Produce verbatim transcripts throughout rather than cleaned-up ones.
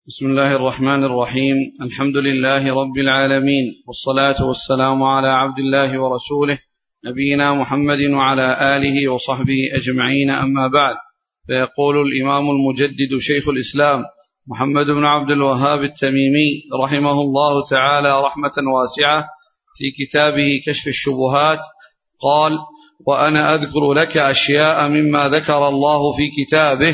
بسم الله الرحمن الرحيم. الحمد لله رب العالمين، والصلاة والسلام على عبد الله ورسوله نبينا محمد وعلى آله وصحبه أجمعين، أما بعد. فيقول الإمام المجدد شيخ الإسلام محمد بن عبد الوهاب التميمي رحمه الله تعالى رحمة واسعة في كتابه كشف الشبهات، قال: وأنا أذكر لك أشياء مما ذكر الله في كتابه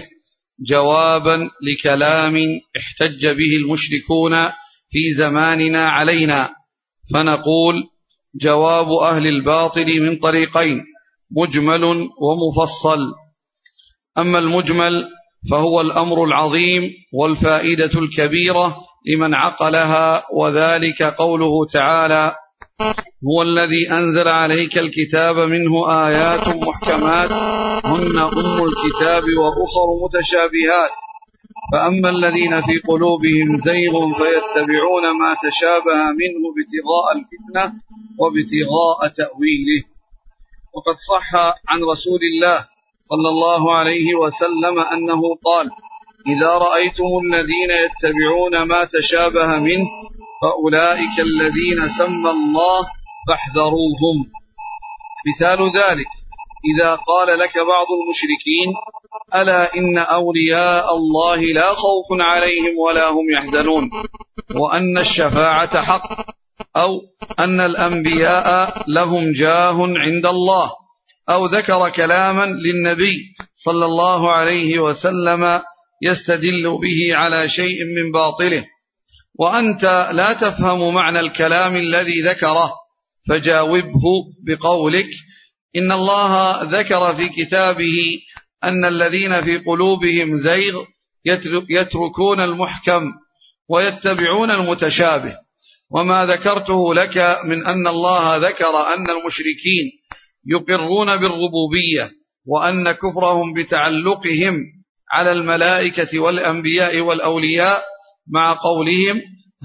جوابا لكلام احتج به المشركون في زماننا علينا، فنقول: جواب أهل الباطل من طريقين: مجمل ومفصل. أما المجمل فهو الأمر العظيم والفائدة الكبيرة لمن عقلها، وذلك قوله تعالى: هو الذي أنزل عليك الكتاب منه آيات محكمات هن أم الكتاب وأخر متشابهات، فأما الذين في قلوبهم زيغ فيتبعون ما تشابه منه ابتغاء الفتنة وابتغاء تأويله. وقد صح عن رسول الله صلى الله عليه وسلم أنه قال: إذا رأيتم الذين يتبعون ما تشابه منه فأولئك الذين سمى الله فاحذروهم. مثال ذلك: إذا قال لك بعض المشركين: ألا إن أولياء الله لا خوف عليهم ولا هم يحزنون، وأن الشفاعة حق، أو أن الأنبياء لهم جاه عند الله، أو ذكر كلاما للنبي صلى الله عليه وسلم يستدل به على شيء من باطله، وأنت لا تفهم معنى الكلام الذي ذكره، فجاوبه بقولك: إن الله ذكر في كتابه أن الذين في قلوبهم زيغ يتركون المحكم ويتبعون المتشابه. وما ذكرته لك من أن الله ذكر أن المشركين يقرون بالربوبية، وأن كفرهم بتعلقهم على الملائكة والأنبياء والأولياء، مع قولهم: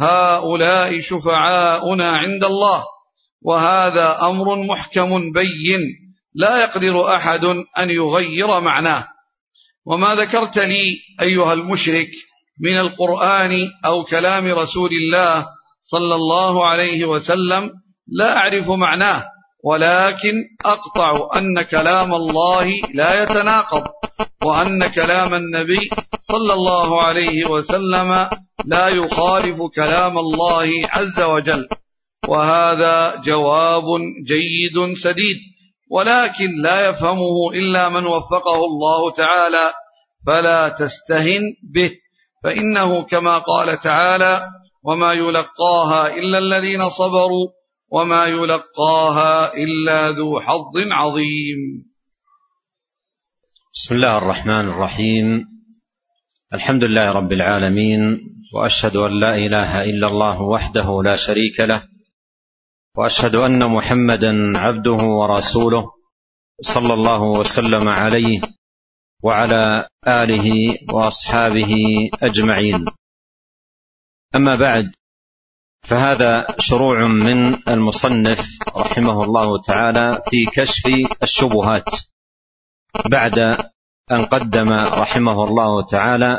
هؤلاء شفعاؤنا عند الله، وهذا أمر محكم بين لا يقدر أحد أن يغير معناه. وما ذكرت لي أيها المشرك من القرآن أو كلام رسول الله صلى الله عليه وسلم لا أعرف معناه، ولكن أقطع أن كلام الله لا يتناقض، وأن كلام النبي صلى الله عليه وسلم لا يخالف كلام الله عز وجل، وهذا جواب جيد سديد، ولكن لا يفهمه إلا من وفقه الله تعالى، فلا تستهن به، فإنه كما قال تعالى: وما يلقاها إلا الذين صبروا وما يلقاها إلا ذو حظ عظيم. بسم الله الرحمن الرحيم. الحمد لله رب العالمين، وأشهد أن لا إله إلا الله وحده لا شريك له، وأشهد أن محمدا عبده ورسوله صلى الله وسلم عليه وعلى آله وأصحابه أجمعين. أما بعد، فهذا شروع من المصنف رحمه الله تعالى في كشف الشبهات، بعد أن قدم رحمه الله تعالى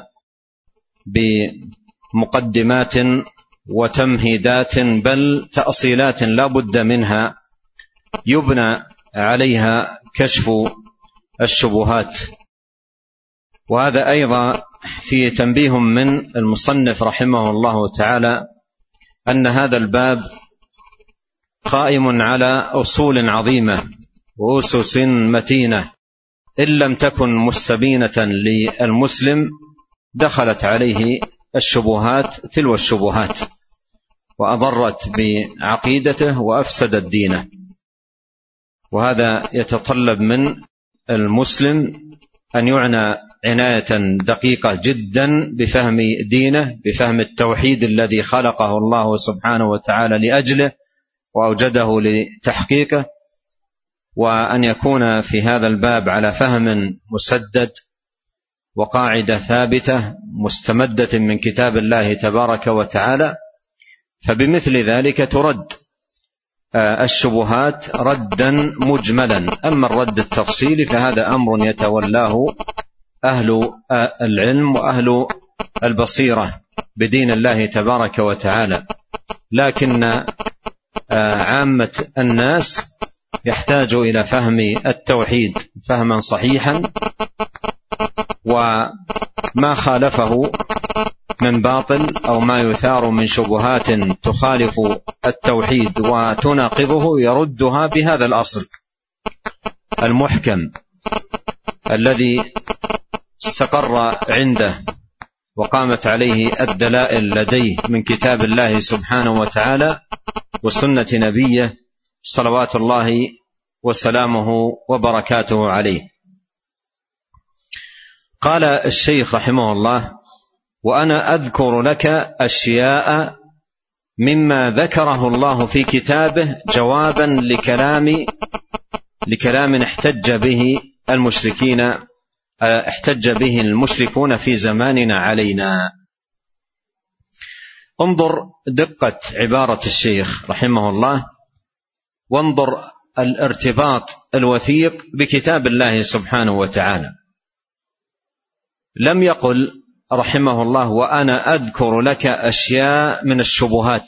بمقدمات وتمهيدات، بل تأصيلات لا بد منها يبنى عليها كشف الشبهات. وهذا أيضا في تنبيه من المصنف رحمه الله تعالى أن هذا الباب قائم على أصول عظيمة وأسس متينة، إن لم تكن مستبينة للمسلم دخلت عليه الشبهات تلو الشبهات، وأضرت بعقيدته وأفسدت دينه. وهذا يتطلب من المسلم أن يعنى عناية دقيقة جدا بفهم دينه، بفهم التوحيد الذي خلقه الله سبحانه وتعالى لأجله وأوجده لتحقيقه، وأن يكون في هذا الباب على فهم مسدد وقاعدة ثابتة مستمدة من كتاب الله تبارك وتعالى، فبمثل ذلك ترد الشبهات ردا مجملا. أما الرد التفصيلي فهذا أمر يتولاه أهل العلم وأهل البصيرة بدين الله تبارك وتعالى، لكن عامة الناس يحتاج إلى فهم التوحيد فهما صحيحا، وما خالفه من باطل أو ما يثار من شبهات تخالف التوحيد وتناقضه يردها بهذا الأصل المحكم الذي استقر عنده وقامت عليه الدلائل لديه من كتاب الله سبحانه وتعالى وسنة نبيه صلوات الله وسلامه وبركاته عليه. قال الشيخ رحمه الله: وأنا أذكر لك أشياء مما ذكره الله في كتابه جوابا لكلام لكلام احتج به المشركين احتج به المشركون في زماننا علينا. انظر دقة عبارة الشيخ رحمه الله، وانظر الارتباط الوثيق بكتاب الله سبحانه وتعالى. لم يقل رحمه الله: وأنا أذكر لك أشياء من الشبهات،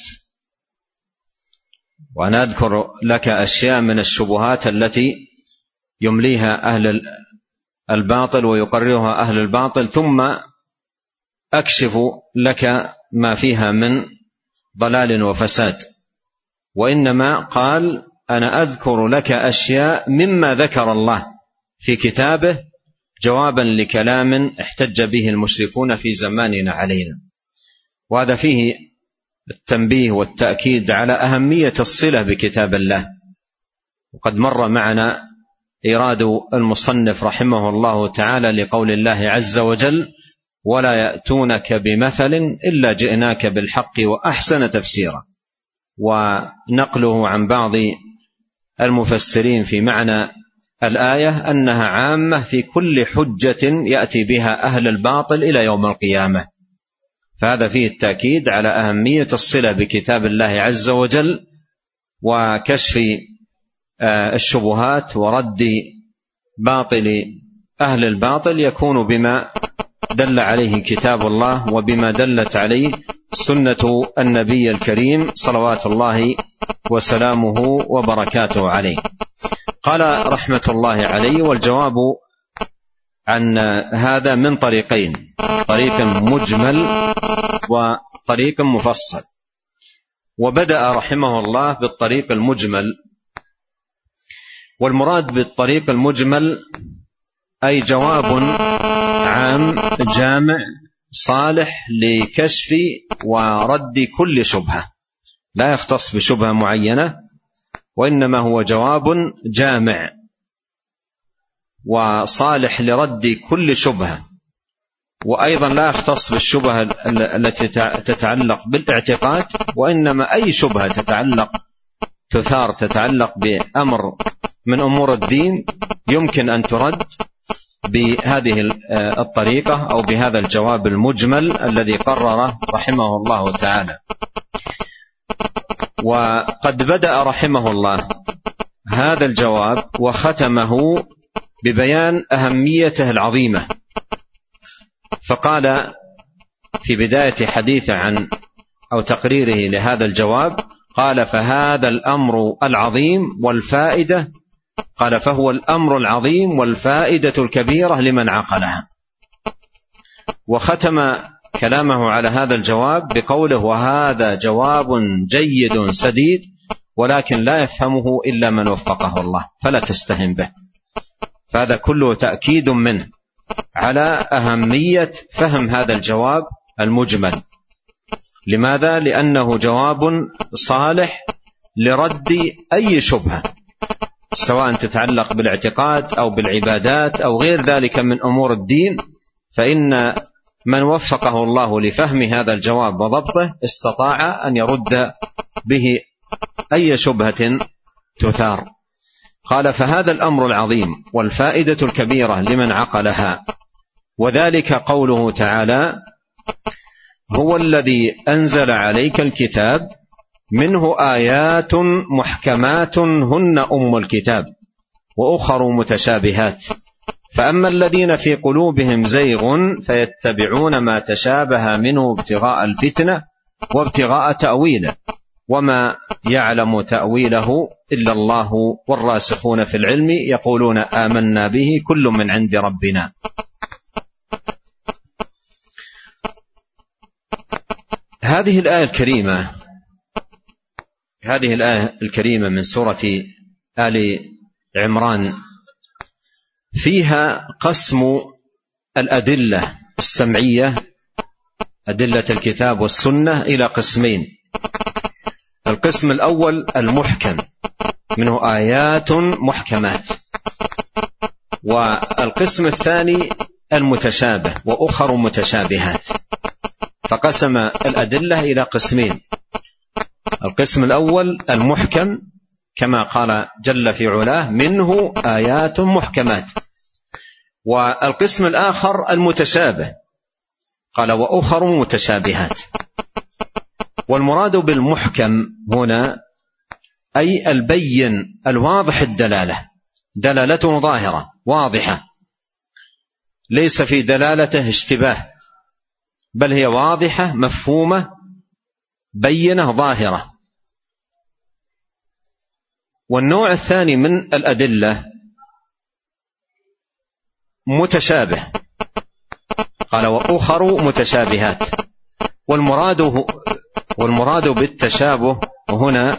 وأنا أذكر لك أشياء من الشبهات التي يمليها أهل الباطل ويقررها أهل الباطل، ثم أكشف لك ما فيها من ضلال وفساد. وإنما قال: أنا أذكر لك أشياء مما ذكر الله في كتابه جوابا لكلام احتج به المشركون في زماننا علينا. وهذا فيه التنبيه والتأكيد على أهمية الصلة بكتاب الله. وقد مر معنا إيراد المصنف رحمه الله تعالى لقول الله عز وجل: ولا يأتونك بمثل إلا جئناك بالحق وأحسن تفسيرا، ونقله عن بعض المفسرين في معنى الآية أنها عامة في كل حجة يأتي بها أهل الباطل إلى يوم القيامة. فهذا فيه التأكيد على أهمية الصلة بكتاب الله عز وجل وكشف الشبهات ورد باطل أهل الباطل يكون بما دل عليه كتاب الله وبما دلت عليه سنة النبي الكريم صلوات الله وسلامه وبركاته عليه. قال رحمة الله عليه: والجواب عن هذا من طريقين، طريق مجمل وطريق مفصل. وبدأ رحمه الله بالطريق المجمل، والمراد بالطريق المجمل أي جواب عام جامع صالح لكشف ورد كل شبهة، لا يختص بشبهة معينة، وإنما هو جواب جامع وصالح لرد كل شبهة، وأيضا لا يختص بالشبهة التي تتعلق بالاعتقاد، وإنما أي شبهة تتعلق تثار تتعلق بأمر من أمور الدين يمكن أن ترد بهذه الطريقة أو بهذا الجواب المجمل الذي قرره رحمه الله تعالى. وقد بدأ رحمه الله هذا الجواب وختمه ببيان أهميته العظيمة، فقال في بداية حديثه عن أو تقريره لهذا الجواب، قال: فهذا الأمر العظيم والفائدة قال فهو الأمر العظيم والفائدة الكبيرة لمن عقلها. وختم كلامه على هذا الجواب بقوله: وهذا جواب جيد سديد ولكن لا يفهمه إلا من وفقه الله فلا تستهن به. فهذا كله تأكيد منه على أهمية فهم هذا الجواب المجمل. لماذا؟ لأنه جواب صالح لرد أي شبهة، سواء تتعلق بالاعتقاد أو بالعبادات أو غير ذلك من أمور الدين، فإن من وفقه الله لفهم هذا الجواب وضبطه استطاع أن يرد به أي شبهة تثار. قال: فهذا الأمر العظيم والفائدة الكبيرة لمن عقلها، وذلك قوله تعالى: هو الذي أنزل عليك الكتاب منه آيات محكمات هن أم الكتاب وأخر متشابهات فأما الذين في قلوبهم زيغ فيتبعون ما تشابه منه ابتغاء الفتنة وابتغاء تأويله وما يعلم تأويله إلا الله والراسخون في العلم يقولون آمنا به كل من عند ربنا. هذه الآية الكريمة هذه الآية الكريمة من سورة آل عمران فيها قسم الأدلة السمعية أدلة الكتاب والسنة إلى قسمين. القسم الأول المحكم منه آيات محكمات، والقسم الثاني المتشابه وأخر متشابهات. فقسم الأدلة إلى قسمين: القسم الأول المحكم كما قال جل في علاه منه آيات محكمات، والقسم الآخر المتشابه قال وأخر متشابهات. والمراد بالمحكم هنا أي البين الواضح الدلالة، دلالته ظاهرة واضحة ليس في دلالته اشتباه، بل هي واضحة مفهومة بينة ظاهرة. والنوع الثاني من الأدلة متشابه قال وأخر متشابهات. والمراد والمراد بالتشابه هنا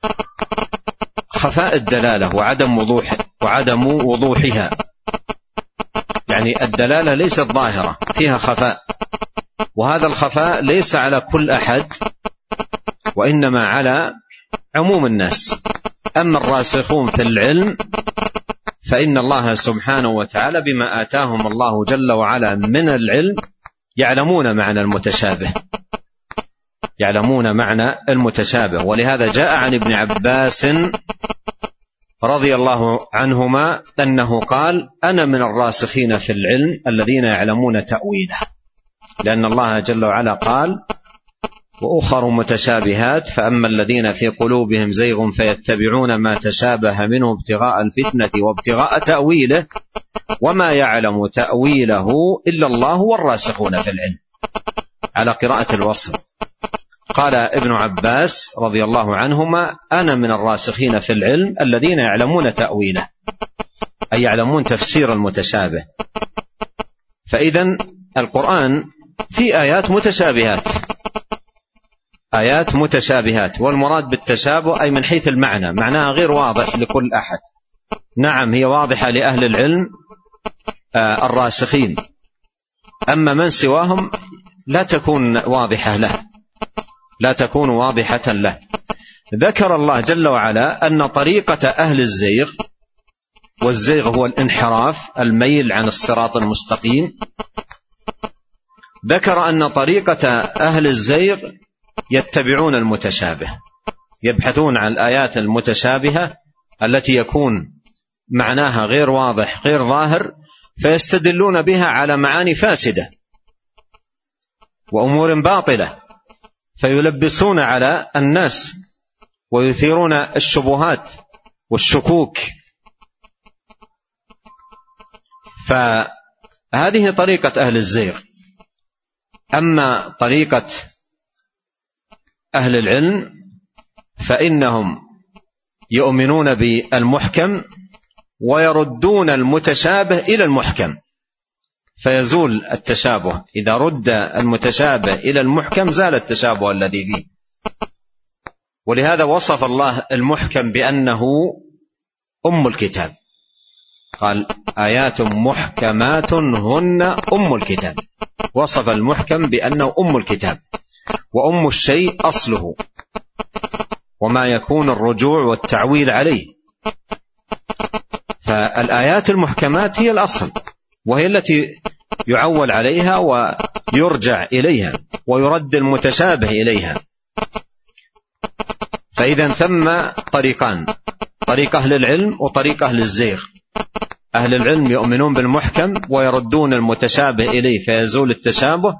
خفاء الدلالة وعدم وضوح وعدم وضوحها، يعني الدلالة ليست ظاهرة فيها خفاء، وهذا الخفاء ليس على كل أحد وإنما على عموم الناس. أما الراسخون في العلم فإن الله سبحانه وتعالى بما آتاهم الله جل وعلا من العلم يعلمون معنى المتشابه يعلمون معنى المتشابه. ولهذا جاء عن ابن عباس رضي الله عنهما أنه قال أنا من الراسخين في العلم الذين يعلمون تأويله، لأن الله جل وعلا قال وأخر متشابهات فأما الذين في قلوبهم زيغ فيتبعون ما تشابه منه ابتغاء الفتنة وابتغاء تأويله وما يعلم تأويله إلا الله والراسخون في العلم، على قراءة الوصل. قال ابن عباس رضي الله عنهما أنا من الراسخين في العلم الذين يعلمون تأويله، أي يعلمون تفسير المتشابه. فإذن القرآن في آيات متشابهات آيات متشابهات والمراد بالتشابه أي من حيث المعنى، معناها غير واضح لكل أحد. نعم هي واضحة لأهل العلم آه الراسخين، أما من سواهم لا تكون واضحة له لا تكون واضحة له. ذكر الله جل وعلا أن طريقة أهل الزيغ، والزيغ هو الانحراف الميل عن الصراط المستقيم، ذكر أن طريقة أهل الزيغ يتبعون المتشابه، يبحثون عن الآيات المتشابهة التي يكون معناها غير واضح غير ظاهر، فيستدلون بها على معاني فاسدة وأمور باطلة، فيلبسون على الناس ويثيرون الشبهات والشكوك. فهذه طريقة أهل الزيغ. أما طريقة أهل العلم فإنهم يؤمنون بالمحكم ويردون المتشابه إلى المحكم، فيزول التشابه. إذا رد المتشابه إلى المحكم زال التشابه الذي فيه. ولهذا وصف الله المحكم بأنه أم الكتاب، قال آيات محكمات هن أم الكتاب، وصف المحكم بأنه أم الكتاب، وأم الشيء أصله وما يكون الرجوع والتعويل عليه. فالآيات المحكمات هي الأصل، وهي التي يعول عليها ويرجع إليها ويرد المتشابه إليها. فإذا ثم طريقان، طريق أهل العلم وطريق أهل الزيغ. أهل العلم يؤمنون بالمحكم ويردون المتشابه إليه فيزول التشابه،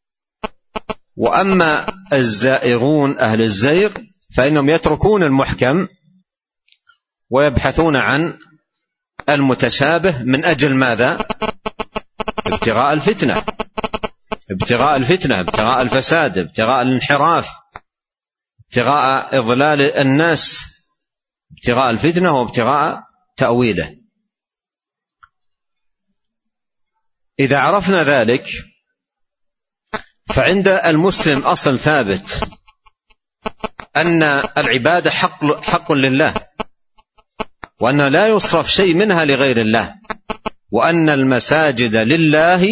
وأما الزائغون أهل الزيغ فإنهم يتركون المحكم ويبحثون عن المتشابه من أجل ماذا؟ ابتغاء الفتنة، ابتغاء الفتنة، ابتغاء الفساد، ابتغاء الانحراف، ابتغاء إضلال الناس، ابتغاء الفتنة وابتغاء تأويله. إذا عرفنا ذلك فعند المسلم أصل ثابت أن العبادة حق, حق لله، وأن لا يصرف شيء منها لغير الله، وأن المساجد لله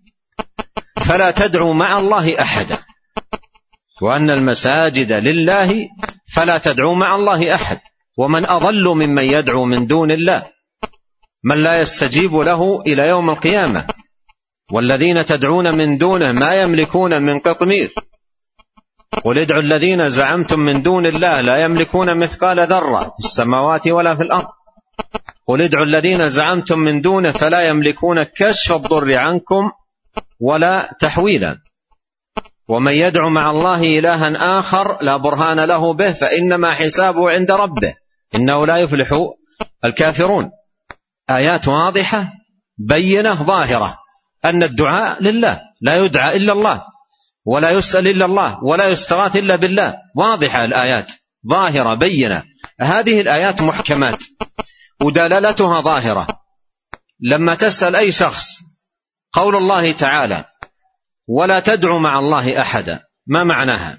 فلا تدعوا مع الله أحدا، وأن المساجد لله فلا تدعوا مع الله أحد. ومن أضل ممن يدعو من دون الله من لا يستجيب له إلى يوم القيامة، والذين تدعون من دونه ما يملكون من قطمير. قل ادعوا الذين زعمتم من دون الله لا يملكون مثقال ذرة في السماوات ولا في الأرض. قل ادعوا الذين زعمتم من دونه فلا يملكون كشف الضر عنكم ولا تحويلا. ومن يدعو مع الله إلها آخر لا برهان له به فإنما حسابه عند ربه إنه لا يفلح الكافرون. آيات واضحة بينة ظاهرة أن الدعاء لله، لا يدعى إلا الله، ولا يسأل إلا الله، ولا يستغاث إلا بالله. واضحة الآيات، ظاهرة بينة. هذه الآيات محكمات ودلالتها ظاهرة. لما تسأل أي شخص قول الله تعالى ولا تدعو مع الله أحدا، ما معناها؟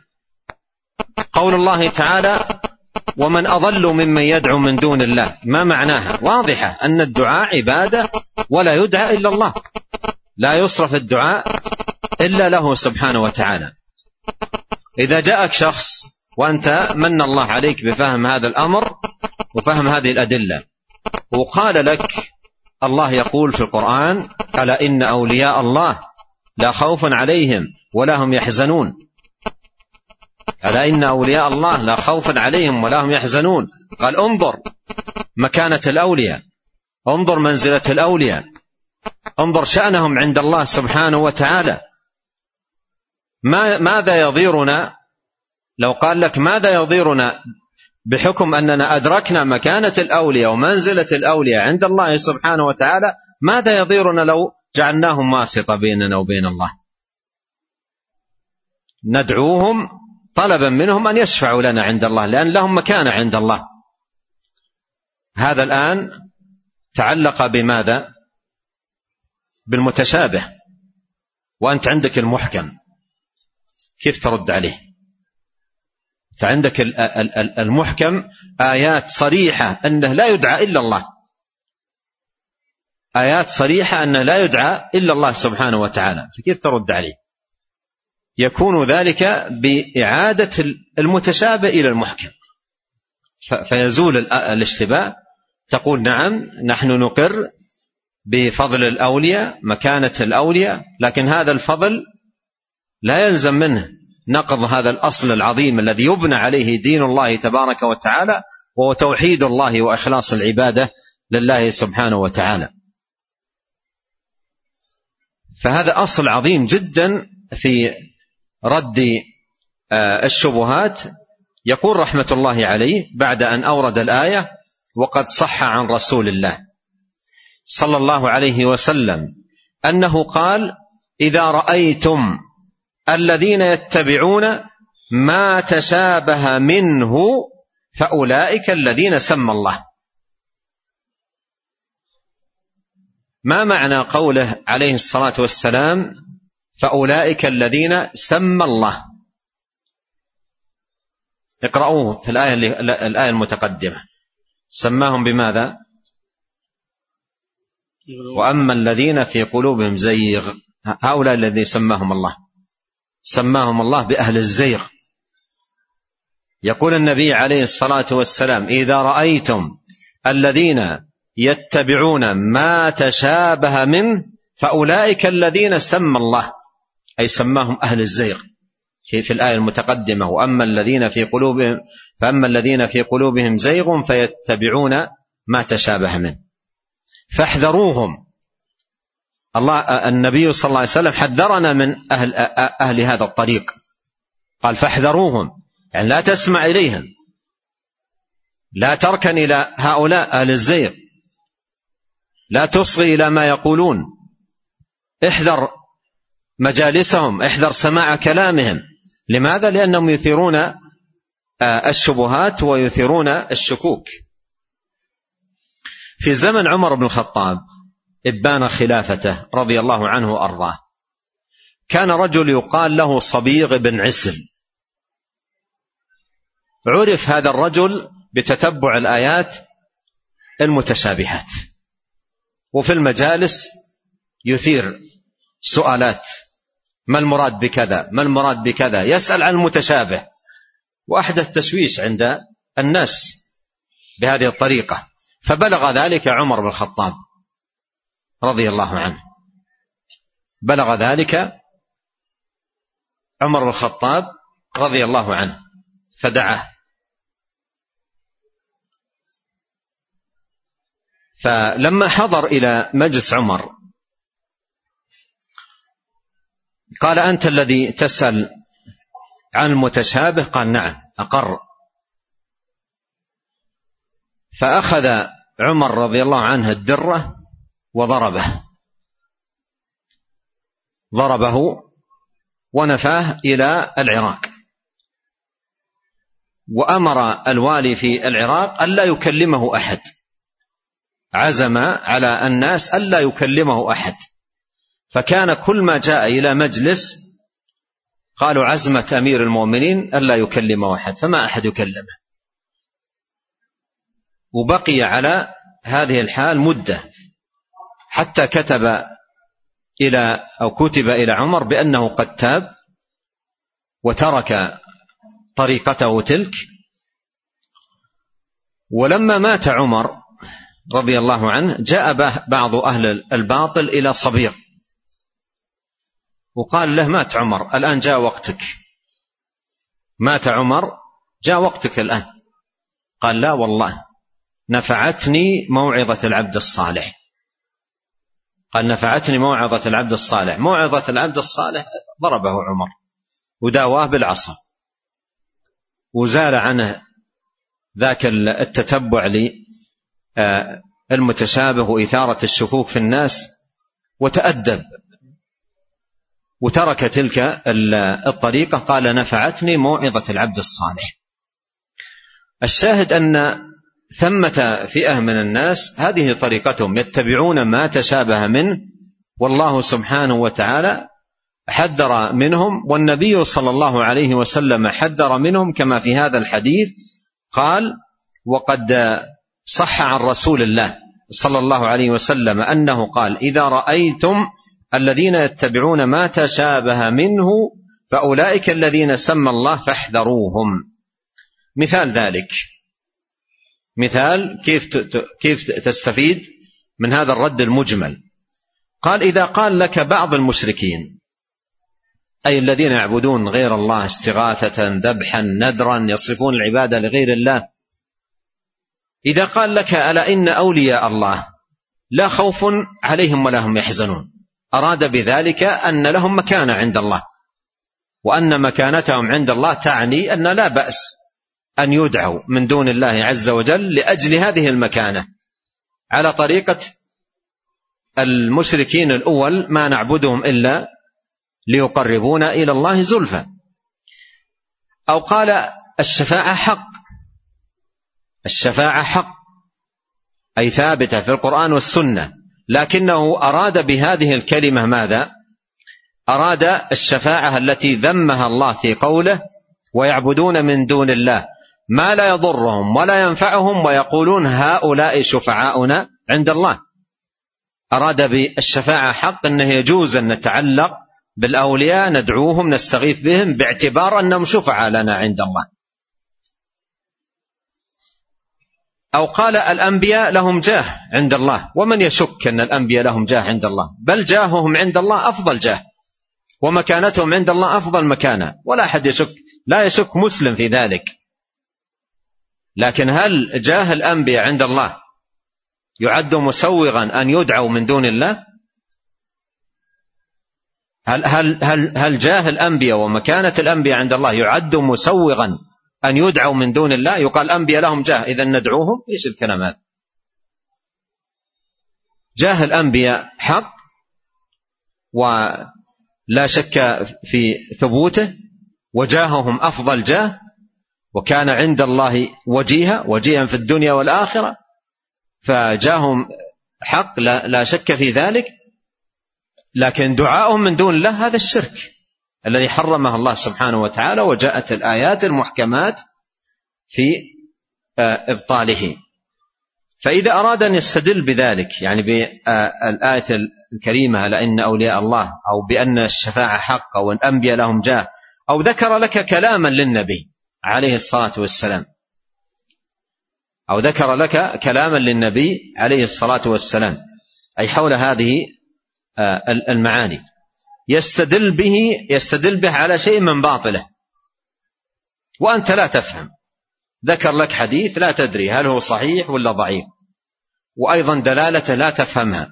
قول الله تعالى ومن أضل ممن يدعو من دون الله، ما معناها؟ واضحة أن الدعاء عبادة ولا يدعى إلا الله، لا يصرف الدعاء إلا له سبحانه وتعالى. إذا جاءك شخص وأنت من الله عليك بفهم هذا الأمر وفهم هذه الأدلة وقال لك الله يقول في القرآن ألا إن أولياء الله لا خوف عليهم ولا هم يحزنون، ألا إن أولياء الله لا خوف عليهم ولا هم يحزنون، قال انظر مكانة الأولياء، انظر منزلة الأولياء، انظر شأنهم عند الله سبحانه وتعالى. ما ماذا يضيرنا لو قال لك ماذا يضيرنا بحكم أننا أدركنا مكانة الأولياء ومنزلة الأولياء عند الله سبحانه وتعالى، ماذا يضيرنا لو جعلناهم واسطة بيننا وبين الله؟ ندعوهم طلبا منهم أن يشفعوا لنا عند الله لأن لهم مكانة عند الله. هذا الآن تعلق بماذا؟ بالمتشابه، وأنت عندك المحكم، كيف ترد عليه؟ فعندك المحكم آيات صريحة أنه لا يدعى إلا الله، آيات صريحة أنه لا يدعى إلا الله سبحانه وتعالى، فكيف ترد عليه؟ يكون ذلك بإعادة المتشابه إلى المحكم فيزول الاشتباه. تقول نعم نحن نقر بفضل الأولياء، مكانة الأولياء، لكن هذا الفضل لا يلزم منه نقض هذا الأصل العظيم الذي يبنى عليه دين الله تبارك وتعالى، وهو توحيد الله وإخلاص العبادة لله سبحانه وتعالى. فهذا أصل عظيم جدا في رد الشبهات. يقول رحمة الله عليه بعد أن أورد الآية وقد صح عن رسول الله صلى الله عليه وسلم أنه قال إذا رأيتم الذين يتبعون ما تشابه منه فأولئك الذين سمى الله. ما معنى قوله عليه الصلاة والسلام فأولئك الذين سمى الله؟ اقرأوه في الآية, الآية المتقدمة. سماهم بماذا؟ وأما الذين في قلوبهم زيغ، هؤلاء الذين سماهم الله، سماهم الله بأهل الزيغ. يقول النبي عليه الصلاة والسلام إذا رأيتم الذين يتبعون ما تشابه منه فأولئك الذين سمى الله، أي سماهم أهل الزيغ في, في الآية المتقدمة. وأما الذين في قلوبهم فأما الذين في قلوبهم زيغ فيتبعون ما تشابه منه فاحذروهم. الله النبي صلى الله عليه وسلم حذرنا من أهل, أهل هذا الطريق، قال فاحذروهم، يعني لا تسمع إليهم، لا تركن إلى هؤلاء أهل الزيغ، لا تصغي إلى ما يقولون، احذر مجالسهم، احذر سماع كلامهم. لماذا؟ لأنهم يثيرون الشبهات ويثيرون الشكوك. في زمن عمر بن الخطاب إبان خلافته رضي الله عنه وأرضاه، كان رجل يقال له صبيغ بن عسل. عرف هذا الرجل بتتبع الآيات المتشابهات، وفي المجالس يثير سؤالات: ما المراد بكذا؟ ما المراد بكذا؟ يسأل عن المتشابه، وأحدث تشويش عند الناس بهذه الطريقة. فبلغ ذلك عمر بن الخطاب رضي الله عنه، بلغ ذلك عمر بن الخطاب رضي الله عنه فدعاه، فلما حضر إلى مجلس عمر قال: أنت الذي تسأل عن المتشابه؟ قال: نعم. أقر. فأخذ عمر رضي الله عنه الدرة وضربه ضربه ونفاه إلى العراق، وأمر الوالي في العراق ألا يكلمه أحد، عزم على الناس ألا يكلمه أحد. فكان كل ما جاء إلى مجلس قالوا: عزمة أمير المؤمنين ألا يكلمه أحد، فما أحد يكلمه. وبقي على هذه الحال مدة، حتى كتب إلى أو كتب إلى عمر بأنه قد تاب وترك طريقته تلك. ولما مات عمر رضي الله عنه جاء بعض أهل الباطل إلى صبيغ وقال له: مات عمر، الآن جاء وقتك، مات عمر، جاء وقتك الآن. قال: لا والله، نفعتني موعظة العبد الصالح. قال: نفعتني موعظة العبد الصالح. موعظة العبد الصالح ضربه عمر وداواه بالعصا، وزال عنه ذاك التتبع للمتشابه وإثارة الشكوك في الناس، وتأدب وترك تلك الطريقة. قال: نفعتني موعظة العبد الصالح. الشاهد أن ثمة فئة من الناس هذه طريقتهم، يتبعون ما تشابه منه، والله سبحانه وتعالى حذر منهم، والنبي صلى الله عليه وسلم حذر منهم، كما في هذا الحديث قال: وقد صح عن رسول الله صلى الله عليه وسلم أنه قال: إذا رأيتم الذين يتبعون ما تشابه منه فأولئك الذين سمى الله فاحذروهم. مثال ذلك، مثال كيف كيف تستفيد من هذا الرد المجمل. قال: إذا قال لك بعض المشركين، أي الذين يعبدون غير الله استغاثة، ذبحا، نذرا، يصرفون العبادة لغير الله، إذا قال لك: ألا إن أولياء الله لا خوف عليهم ولا هم يحزنون، أراد بذلك أن لهم مكانة عند الله، وأن مكانتهم عند الله تعني أن لا بأس أن يدعوا من دون الله عز وجل لأجل هذه المكانة، على طريقة المشركين الأول: ما نعبدهم إلا ليقربونا إلى الله زلفى. أو قال: الشفاعة حق، الشفاعة حق أي ثابتة في القرآن والسنة، لكنه أراد بهذه الكلمة ماذا؟ أراد الشفاعة التي ذمها الله في قوله: ويعبدون من دون الله ما لا يضرهم ولا ينفعهم ويقولون هؤلاء شفعاؤنا عند الله. أراد بالشفاعة حق أنه يجوز أن نتعلق بالأولياء، ندعوهم، نستغيث بهم، باعتبار أنهم شفعاء لنا عند الله. أو قال: الأنبياء لهم جاه عند الله، ومن يشك أن الأنبياء لهم جاه عند الله؟ بل جاههم عند الله أفضل جاه، ومكانتهم عند الله أفضل مكانة، ولا أحد يشك، لا يشك مسلم في ذلك. لكن هل جاه الأنبياء عند الله يعد مسوغا أن يدعوا من دون الله؟ هل, هل, هل, هل جاه الأنبياء ومكانة الأنبياء عند الله يعد مسوغا أن يدعوا من دون الله؟ يقال الأنبياء لهم جاه إذن ندعوهم؟ إيش الكلام هذا؟ جاه الأنبياء حق ولا شك في ثبوته، وجاههم أفضل جاه، وكان عند الله وجيها وجيها في الدنيا والآخرة، فجاهم حق لا شك في ذلك. لكن دعاؤهم من دون الله هذا الشرك الذي حرمه الله سبحانه وتعالى، وجاءت الآيات المحكمات في إبطاله. فإذا أراد أن يستدل بذلك، يعني بالآية الكريمة لأن أولياء الله، أو بأن الشفاعة حق، أو الأنبياء لهم جاه، أو ذكر لك كلاما للنبي عليه الصلاة والسلام، أو ذكر لك كلاما للنبي عليه الصلاة والسلام، أي حول هذه المعاني، يستدل به يستدل به على شيء من باطله وأنت لا تفهم. ذكر لك حديث لا تدري هل هو صحيح ولا ضعيف، وأيضا دلالته لا تفهمها،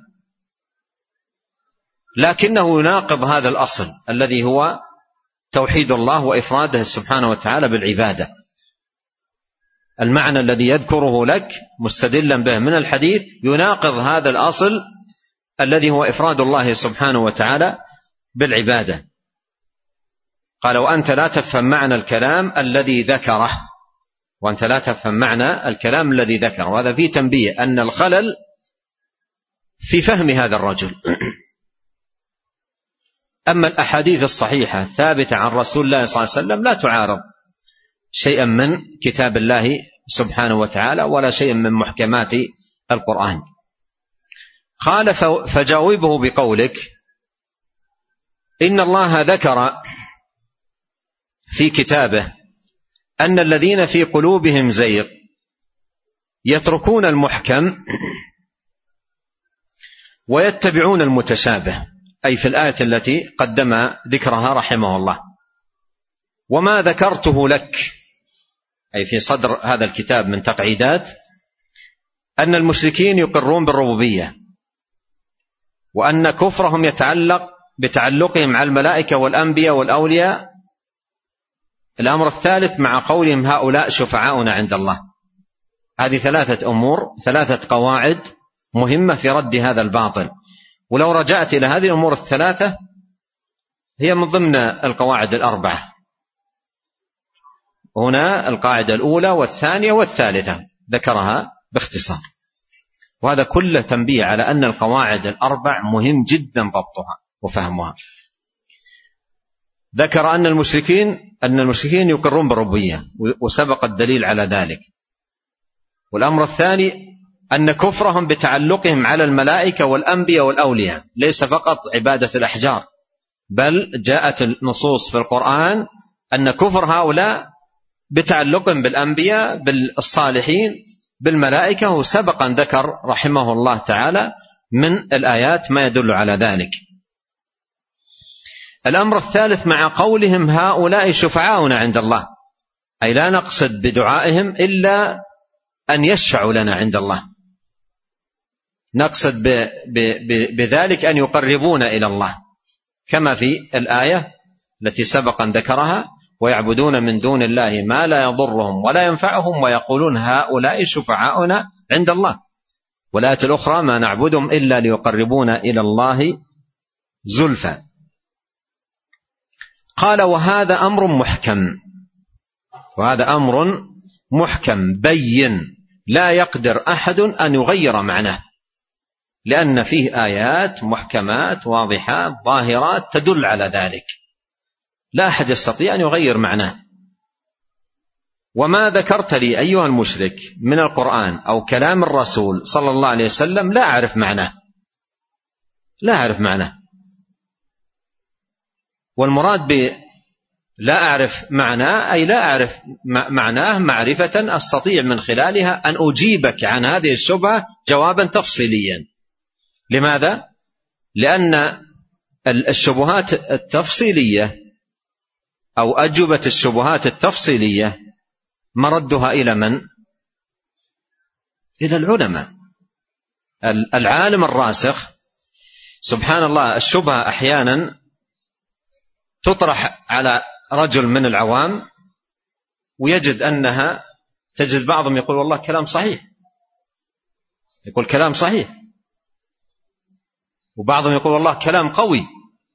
لكنه يناقض هذا الأصل الذي هو توحيد الله وإفراده سبحانه وتعالى بالعبادة. المعنى الذي يذكره لك مستدلا به من الحديث يناقض هذا الأصل الذي هو إفراد الله سبحانه وتعالى بالعبادة. قال وأنت لا تفهم معنى الكلام الذي ذكره، وأنت لا تفهم معنى الكلام الذي ذكره. وهذا فيه تنبيه أن الخلل في فهم هذا الرجل. أما الأحاديث الصحيحة الثابتة عن رسول الله صلى الله عليه وسلم لا تعارض شيئا من كتاب الله سبحانه وتعالى ولا شيئا من محكمات القرآن. قال فجاوبه بقولك إن الله ذكر في كتابه أن الذين في قلوبهم زيغ يتركون المحكم ويتبعون المتشابه، أي في الآية التي قدم ذكرها رحمه الله. وما ذكرته لك، أي في صدر هذا الكتاب من تقعيدات، أن المشركين يقرون بالربوبية، وأن كفرهم يتعلق بتعلقهم على الملائكة والأنبياء والأولياء. الأمر الثالث مع قولهم هؤلاء شفعاؤنا عند الله. هذه ثلاثة أمور، ثلاثة قواعد مهمة في رد هذا الباطل. ولو رجعت إلى هذه الأمور الثلاثة هي من ضمن القواعد الأربعة. هنا القاعدة الأولى والثانية والثالثة ذكرها باختصار، وهذا كله تنبيه على أن القواعد الأربع مهم جدا ضبطها وفهمها. ذكر أن المشركين أن المشركين يقرون بالربوبية وسبق الدليل على ذلك. والأمر الثاني أن كفرهم بتعلقهم على الملائكة والأنبياء والأولياء ليس فقط عبادة الأحجار، بل جاءت النصوص في القرآن أن كفر هؤلاء بتعلقهم بالأنبياء بالصالحين بالملائكة، وسبقا ذكر رحمه الله تعالى من الآيات ما يدل على ذلك. الأمر الثالث مع قولهم هؤلاء شفعاؤنا عند الله، أي لا نقصد بدعائهم إلا أن يشفعوا لنا عند الله، نقصد بذلك أن يقربون إلى الله، كما في الآية التي سبقا ذكرها ويعبدون من دون الله ما لا يضرهم ولا ينفعهم ويقولون هؤلاء شفعاؤنا عند الله. والآية الأخرى ما نعبدهم إلا ليقربونا إلى الله زلفى. قال وهذا أمر محكم، وهذا أمر محكم بين لا يقدر أحد أن يغير معناه، لأن فيه آيات محكمات واضحات ظاهرات تدل على ذلك، لا أحد يستطيع أن يغير معناه. وما ذكرت لي أيها المشرك من القرآن أو كلام الرسول صلى الله عليه وسلم لا أعرف معناه، لا أعرف معناه. والمراد ب لا أعرف معناه أي لا أعرف معناه معرفة أستطيع من خلالها أن أجيبك عن هذه الشبهة جوابا تفصيليا. لماذا؟ لأن الشبهات التفصيلية أو أجوبة الشبهات التفصيلية مردها إلى من؟ إلى العلماء. العالم الراسخ سبحان الله. الشبهة أحيانا تطرح على رجل من العوام ويجد أنها تجد بعضهم يقول والله كلام صحيح، يقول كلام صحيح، وبعضهم يقول والله كلام قوي،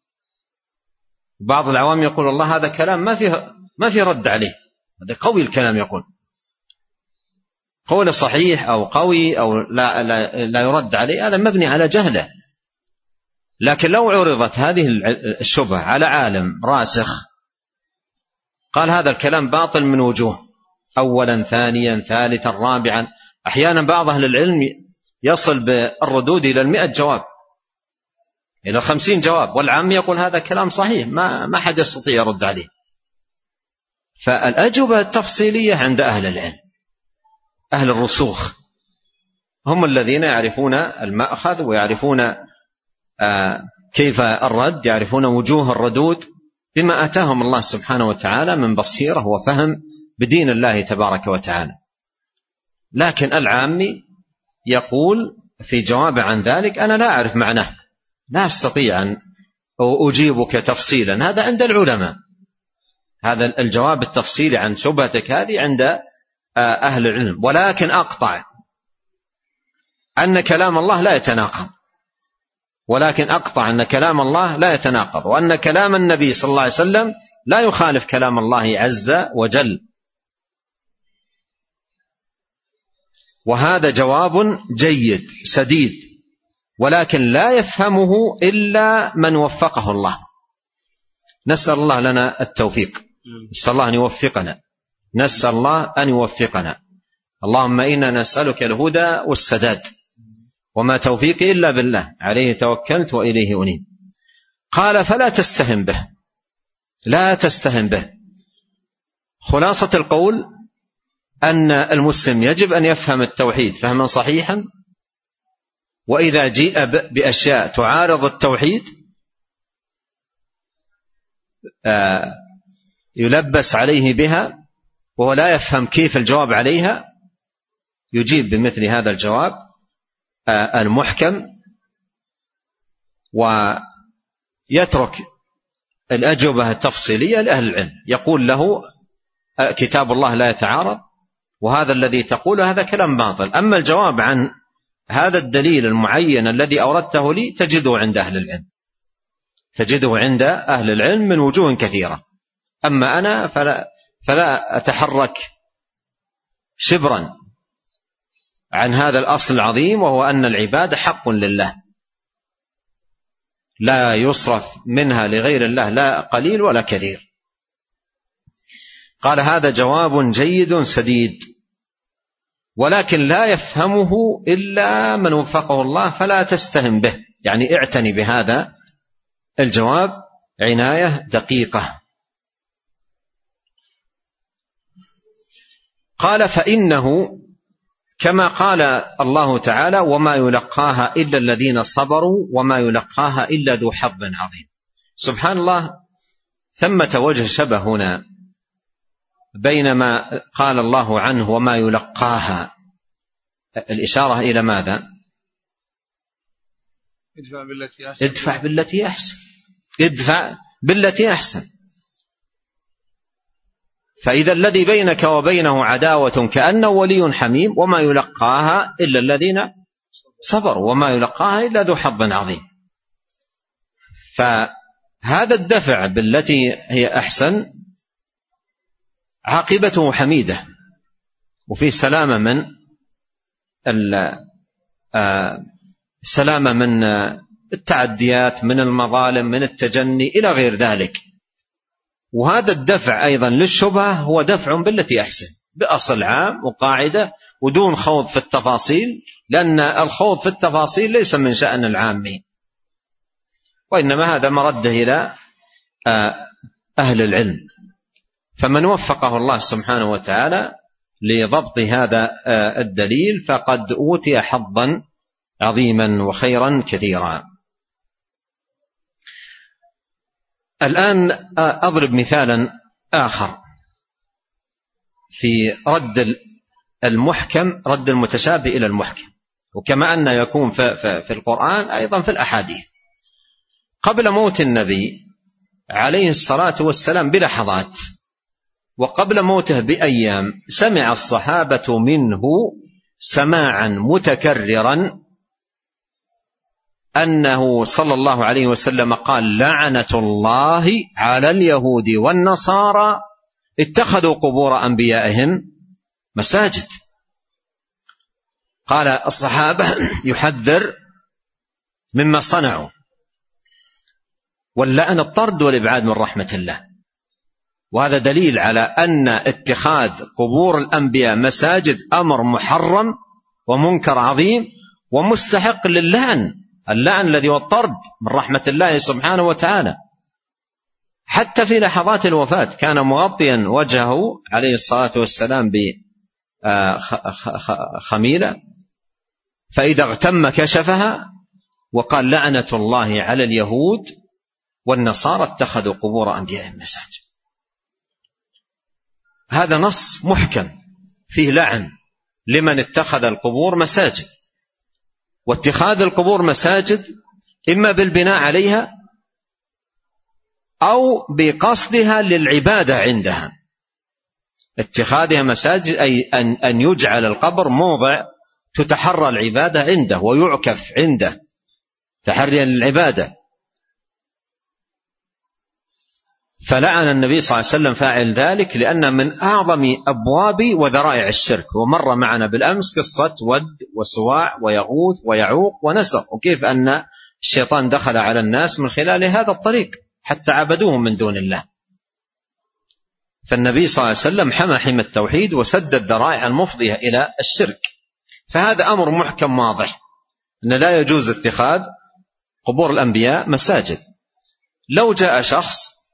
بعض العوام يقول والله هذا كلام ما فيه ما في رد عليه، هذا قوي الكلام، يقول قول صحيح أو قوي أو لا, لا, لا يرد عليه، هذا مبني على جهله. لكن لو عرضت هذه الشبهة على عالم راسخ قال هذا الكلام باطل من وجوه، أولا ثانيا ثالثا رابعا، أحيانا بعض أهل العلم يصل بالردود إلى المئة جواب، إلى خمسين جواب، والعام يقول هذا كلام صحيح ما ما حد يستطيع يرد عليه. فالأجوبة التفصيلية عند أهل العلم، أهل الرسوخ، هم الذين يعرفون المأخذ ويعرفون كيف الرد، يعرفون وجوه الردود بما أتاهم الله سبحانه وتعالى من بصيرة وفهم بدين الله تبارك وتعالى. لكن العامي يقول في جواب عن ذلك أنا لا أعرف معناه، لا أستطيع أن أجيبك تفصيلا، هذا عند العلماء، هذا الجواب التفصيلي عن شبهتك هذه عند أهل العلم. ولكن أقطع أن كلام الله لا يتناقض، ولكن أقطع أن كلام الله لا يتناقض، وأن كلام النبي صلى الله عليه وسلم لا يخالف كلام الله عز وجل. وهذا جواب جيد سديد، ولكن لا يفهمه إلا من وفقه الله. نسأل الله لنا التوفيق، نسأل الله أن يوفقنا، نسأل الله أن يوفقنا. اللهم إنا نسألك الهدى والسداد، وما توفيقي إلا بالله، عليه توكلت وإليه أنيب. قال فلا تستهن به، لا تستهن به. خلاصة القول أن المسلم يجب أن يفهم التوحيد فهما صحيحا، وإذا جيء بأشياء تعارض التوحيد يلبس عليه بها وهو لا يفهم كيف الجواب عليها، يجيب بمثل هذا الجواب المحكم، ويترك الأجوبة التفصيلية لأهل العلم. يقول له كتاب الله لا يتعارض، وهذا الذي تقوله هذا كلام باطل. أما الجواب عن هذا الدليل المعين الذي أوردته لي تجده عند أهل العلم، تجده عند أهل العلم من وجوه كثيرة. أما أنا فلا, فلا أتحرك شبرا عن هذا الأصل العظيم، وهو أن العبادة حق لله لا يصرف منها لغير الله لا قليل ولا كثير. قال هذا جواب جيد سديد، ولكن لا يفهمه إلا من وفقه الله، فلا تستهن به، يعني اعتني بهذا الجواب عناية دقيقة. قال فإنه كما قال الله تعالى وما يلقاها إلا الذين صبروا وما يلقاها إلا ذو حظ عظيم. سبحان الله، ثمة وجه شبه هنا بينما قال الله عنه وما يلقاها، الإشارة إلى ماذا؟ ادفع بالتي أحسن، ادفع بالتي أحسن، ادفع بالتي أحسن. فإذا الذي بينك وبينه عداوة كأنه ولي حميم، وما يلقاها إلا الذين صبروا وما يلقاها إلا ذو حظ عظيم. فهذا الدفع بالتي هي أحسن عاقبته حميدة، وفي سلامة من سلامة من التعديات، من المظالم، من التجني إلى غير ذلك. وهذا الدفع أيضا للشبهة هو دفع بالتي أحسن، بأصل عام وقاعدة ودون خوض في التفاصيل، لأن الخوض في التفاصيل ليس من شأن العامين، وإنما هذا مرده إلى أهل العلم. فمن وفقه الله سبحانه وتعالى لضبط هذا الدليل فقد أوتي حظا عظيما وخيرا كثيرا. الآن أضرب مثالا آخر في رد المحكم، رد المتشابه إلى المحكم، وكما أن يكون في القرآن أيضا في الأحاديث. قبل موت النبي عليه الصلاة والسلام بلحظات، وقبل موته بأيام، سمع الصحابة منه سماعا متكررا أنه صلى الله عليه وسلم قال لعنة الله على اليهود والنصارى اتخذوا قبور أنبيائهم مساجد. قال الصحابة يحذر مما صنعوا، واللعن الطرد والإبعاد من رحمة الله. وهذا دليل على أن اتخاذ قبور الأنبياء مساجد أمر محرم ومنكر عظيم ومستحق للعن، اللعن الذي هو الطرد من رحمة الله سبحانه وتعالى. حتى في لحظات الوفاة كان مغطيا وجهه عليه الصلاة والسلام بخميلة، فإذا اغتم كشفها وقال لعنة الله على اليهود والنصارى اتخذوا قبور أنبيائهم مساجد. هذا نص محكم فيه لعن لمن اتخذ القبور مساجد. واتخاذ القبور مساجد إما بالبناء عليها أو بقصدها للعبادة عندها. اتخاذها مساجد أي أن يجعل القبر موضع تتحرى العبادة عنده ويعكف عنده تحريا للعبادة. فلعن النبي صلى الله عليه وسلم فاعل ذلك لأن من أعظم أبواب وذرائع الشرك. ومر معنا بالأمس قصة ود وسواع ويغوث ويعوق ونسر، وكيف أن الشيطان دخل على الناس من خلال هذا الطريق حتى عبدوهم من دون الله. فالنبي صلى الله عليه وسلم حمى حمى التوحيد وسد الذرائع المفضية إلى الشرك. فهذا أمر محكم واضح أن لا يجوز اتخاذ قبور الأنبياء مساجد. لو جاء شخص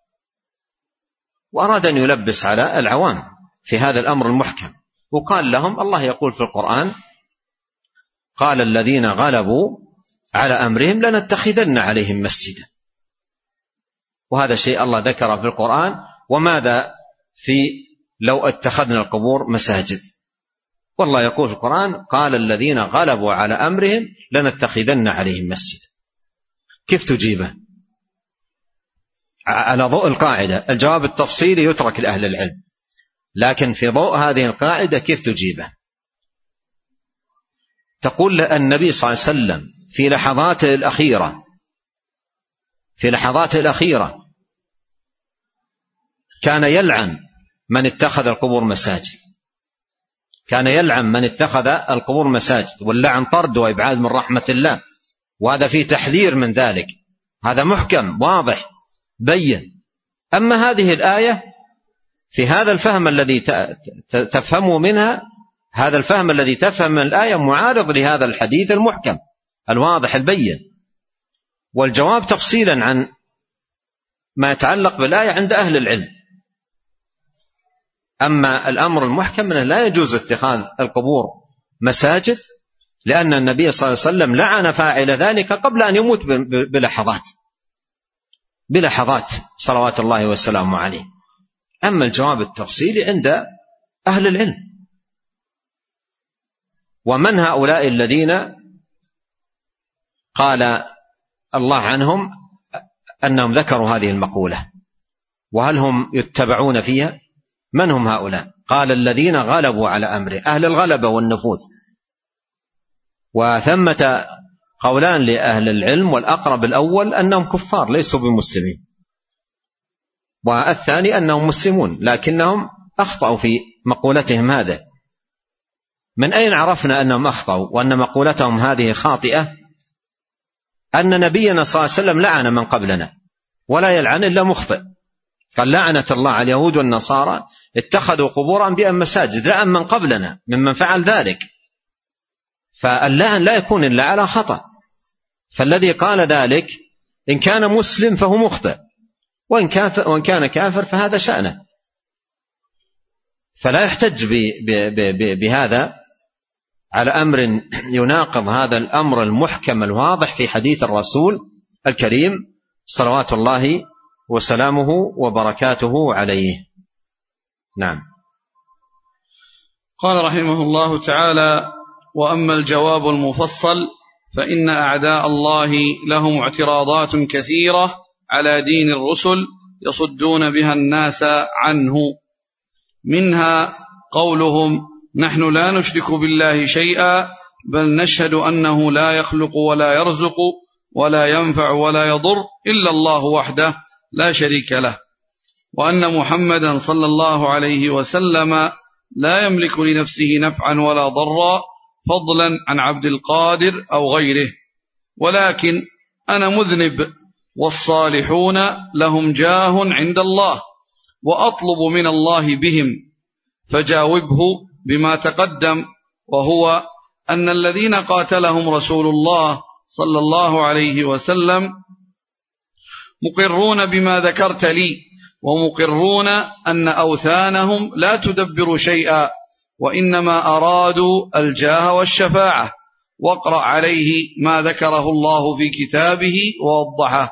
وأراد أن يلبس على العوام في هذا الأمر المحكم وقال لهم الله يقول في القرآن قال الذين غلبوا على أمرهم لنتخذن عليهم مسجدا، وهذا شيء الله ذكره في القرآن. وماذا في لو اتخذنا القبور مساجد؟ والله يقول في القرآن قال الذين غلبوا على أمرهم لنتخذن عليهم مسجدا. كيف تجيبه؟ على ضوء القاعدة الجواب التفصيلي يترك لأهل العلم، لكن في ضوء هذه القاعدة كيف تجيبه؟ تقول النبي صلى الله عليه وسلم في لحظاته الأخيرة في لحظاته الأخيرة كان يلعن من اتخذ القبور مساجد، كان يلعن من اتخذ القبور مساجد، واللعن طرد وإبعاد من رحمة الله، وهذا فيه تحذير من ذلك. هذا محكم واضح بين. أما هذه الآية في هذا الفهم الذي تفهمه منها، هذا الفهم الذي تفهم من الآية معارض لهذا الحديث المحكم الواضح البين. والجواب تفصيلا عن ما يتعلق بالآية عند أهل العلم. أما الأمر المحكم أنه لا يجوز اتخاذ القبور مساجد، لأن النبي صلى الله عليه وسلم لعن فاعل ذلك قبل أن يموت بلحظات بلحظات صلوات الله وسلامه عليه. أما الجواب التفصيلي عند أهل العلم. ومن هؤلاء الذين قال الله عنهم أنهم ذكروا هذه المقولة، وهل هم يتبعون فيها؟ من هم هؤلاء؟ قال الذين غلبوا على أمره، أهل الغلبة والنفوذ. وثمة قولان لأهل العلم، والأقرب الأول أنهم كفار ليسوا بمسلمين، والثاني أنهم مسلمون لكنهم أخطأوا في مقولتهم هذا. من أين عرفنا أنهم أخطأوا وأن مقولتهم هذه خاطئة؟ أن نبينا صلى الله عليه وسلم لعن من قبلنا ولا يلعن إلا مخطئ. قال لعنة الله على اليهود والنصارى اتخذوا قبور أنبياء مساجد، لعن من قبلنا ممن فعل ذلك. فاللعن لا يكون إلا على خطأ. فالذي قال ذلك إن كان مسلم فهو مخطئ، وإن كان كافر فهذا شأنه. فلا يحتج بهذا على أمر يناقض هذا الأمر المحكم الواضح في حديث الرسول الكريم صلوات الله وسلامه وبركاته عليه. نعم. قال رحمه الله تعالى: وأما الجواب المفصل فإن أعداء الله لهم اعتراضات كثيرة على دين الرسل يصدون بها الناس عنه، منها قولهم: نحن لا نشرك بالله شيئا بل نشهد أنه لا يخلق ولا يرزق ولا ينفع ولا يضر إلا الله وحده لا شريك له، وأن محمدا صلى الله عليه وسلم لا يملك لنفسه نفعا ولا ضرا فضلا عن عبد القادر أو غيره، ولكن أنا مذنب والصالحون لهم جاه عند الله وأطلب من الله بهم، فجاوبه بما تقدم، وهو أن الذين قاتلهم رسول الله صلى الله عليه وسلم مقرون بما ذكرت لي، ومقرون أن أوثانهم لا تدبر شيئا، وإنما أرادوا الجاه والشفاعة، واقرأ عليه ما ذكره الله في كتابه ووضحه.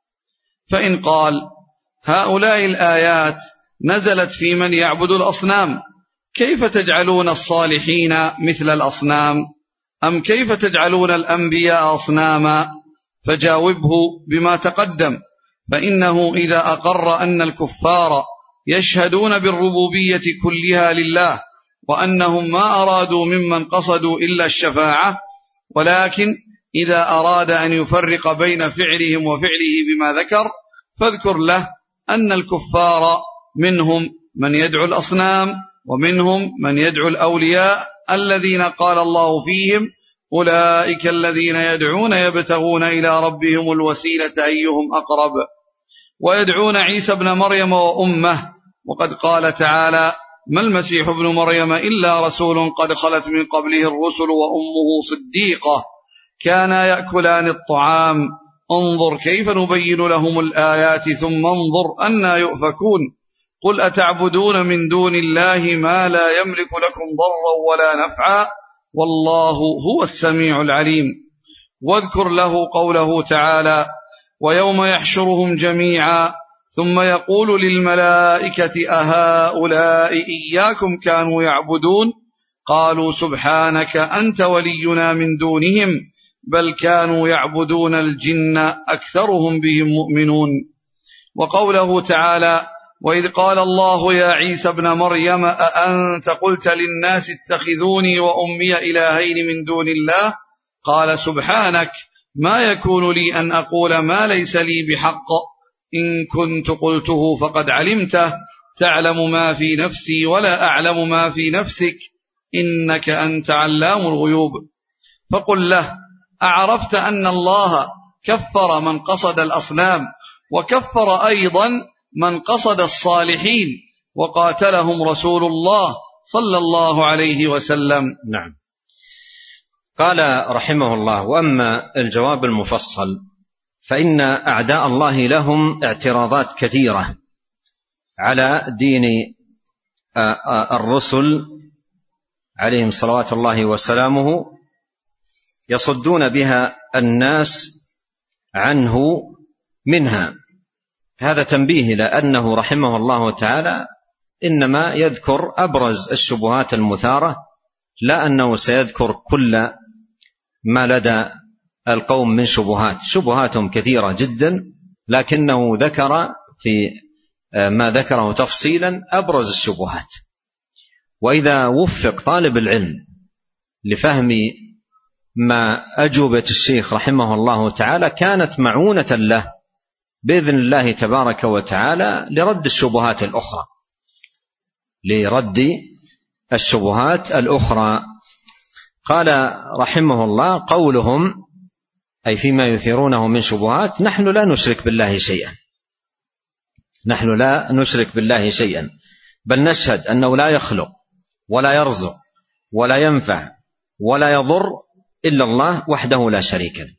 فإن قال هؤلاء الآيات نزلت في من يعبد الأصنام، كيف تجعلون الصالحين مثل الأصنام؟ أم كيف تجعلون الأنبياء أصناما؟ فجاوبه بما تقدم، فإنه إذا أقر أن الكفار يشهدون بالربوبية كلها لله، وأنهم ما أرادوا ممن قصدوا إلا الشفاعة، ولكن إذا أراد أن يفرق بين فعلهم وفعله بما ذكر، فاذكر له أن الكفار منهم من يدعو الأصنام، ومنهم من يدعو الأولياء الذين قال الله فيهم أولئك الذين يدعون يبتغون إلى ربهم الوسيلة أيهم أقرب، ويدعون عيسى بن مريم وأمه، وقد قال تعالى ما المسيح ابن مريم إلا رسول قد خلت من قبله الرسل وأمه صديقة كانا يأكلان الطعام انظر كيف نبين لهم الآيات ثم انظر أنا يؤفكون قل أتعبدون من دون الله ما لا يملك لكم ضرا ولا نفعا والله هو السميع العليم. واذكر له قوله تعالى ويوم يحشرهم جميعا ثم يقول للملائكة أهؤلاء إياكم كانوا يعبدون قالوا سبحانك أنت ولينا من دونهم بل كانوا يعبدون الجن أكثرهم بهم مؤمنون. وقوله تعالى وإذ قال الله يا عيسى ابن مريم أأنت قلت للناس اتخذوني وأمي إلهين من دون الله قال سبحانك ما يكون لي أن أقول ما ليس لي بحق إن كنت قلته فقد علمته تعلم ما في نفسي ولا أعلم ما في نفسك إنك أنت علام الغيوب. فقل له أعرفت أن الله كفر من قصد الأصنام وكفر أيضا من قصد الصالحين وقاتلهم رسول الله صلى الله عليه وسلم. نعم. قال رحمه الله وأما الجواب المفصل فإن أعداء الله لهم اعتراضات كثيرة على دين الرسل عليهم صلوات الله وسلامه يصدون بها الناس عنه منها. هذا تنبيه إلى أنه رحمه الله تعالى إنما يذكر أبرز الشبهات المثارة، لا أنه سيذكر كل ما لدى القوم من شبهات. شبهاتهم كثيرة جدا، لكنه ذكر في ما ذكره تفصيلا أبرز الشبهات. وإذا وفق طالب العلم لفهم ما أجوبة الشيخ رحمه الله تعالى كانت معونة له بإذن الله تبارك وتعالى لرد الشبهات الأخرى لرد الشبهات الأخرى. قال رحمه الله قولهم أي فيما يثيرونه من شبهات نحن لا نشرك بالله شيئا، نحن لا نشرك بالله شيئا بل نشهد أنه لا يخلق ولا يرزق ولا ينفع ولا يضر إلا الله وحده لا شريك له.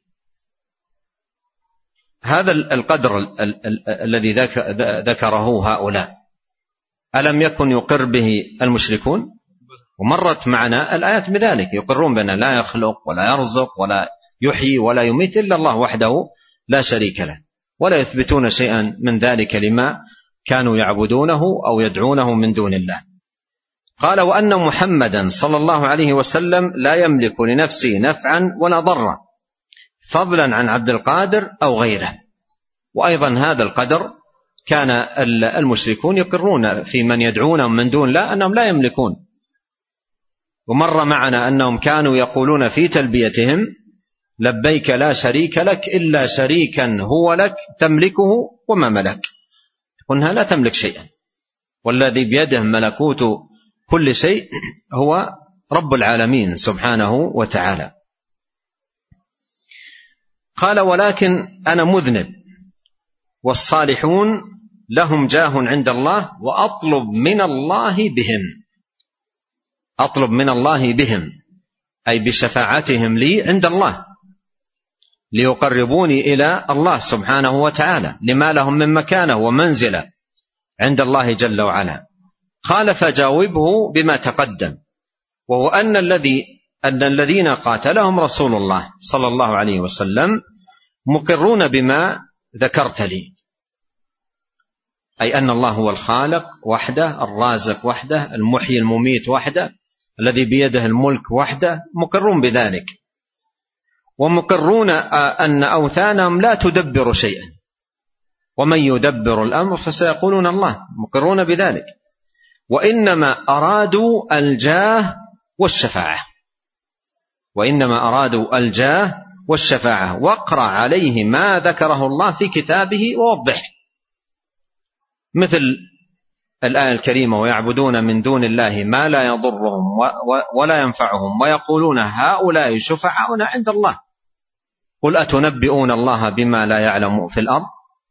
هذا القدر ال ال ال الذي ذكره هؤلاء ألم يكن يقر به المشركون؟ ومرت معنا الآيات بذلك، يقرون بأن لا يخلق ولا يرزق ولا يحيي ولا يميت إلا الله وحده لا شريك له، ولا يثبتون شيئا من ذلك لما كانوا يعبدونه أو يدعونه من دون الله. قال وأن محمدا صلى الله عليه وسلم لا يملك لنفسه نفعا ولا ضرا فضلا عن عبد القادر أو غيره. وأيضا هذا القدر كان المشركون يقرون في من يدعونهم من دون الله أنهم لا يملكون. ومر معنا أنهم كانوا يقولون في تلبيتهم لبيك لا شريك لك إلا شريكا هو لك تملكه وما ملك. قلنا لا تملك شيئا، والذي بيده ملكوت كل شيء هو رب العالمين سبحانه وتعالى. قال ولكن أنا مذنب والصالحون لهم جاه عند الله وأطلب من الله بهم. أطلب من الله بهم أي بشفاعتهم لي عند الله ليقربوني إلى الله سبحانه وتعالى لما لهم من مكانة ومنزلة عند الله جل وعلا. قال فجاوبه بما تقدم، وهو أن الذي أن الذين قاتلهم رسول الله صلى الله عليه وسلم مقرون بما ذكرت لي، أي أن الله هو الخالق وحده، الرازق وحده، المحيي المميت وحده، الذي بيده الملك وحده، مقرون بذلك. ومقرون أن أوثانهم لا تدبر شيئا، ومن يدبر الأمر فسيقولون الله، مقرون بذلك. وإنما أرادوا الجاه والشفاعة، وإنما أرادوا الجاه والشفاعة. واقرأ عليه ما ذكره الله في كتابه ووضحه، مثل الآية الكريمة ويعبدون من دون الله ما لا يضرهم ولا ينفعهم ويقولون هؤلاء شفعاؤنا عند الله قل أتنبئون الله بما لا يعلم في الأرض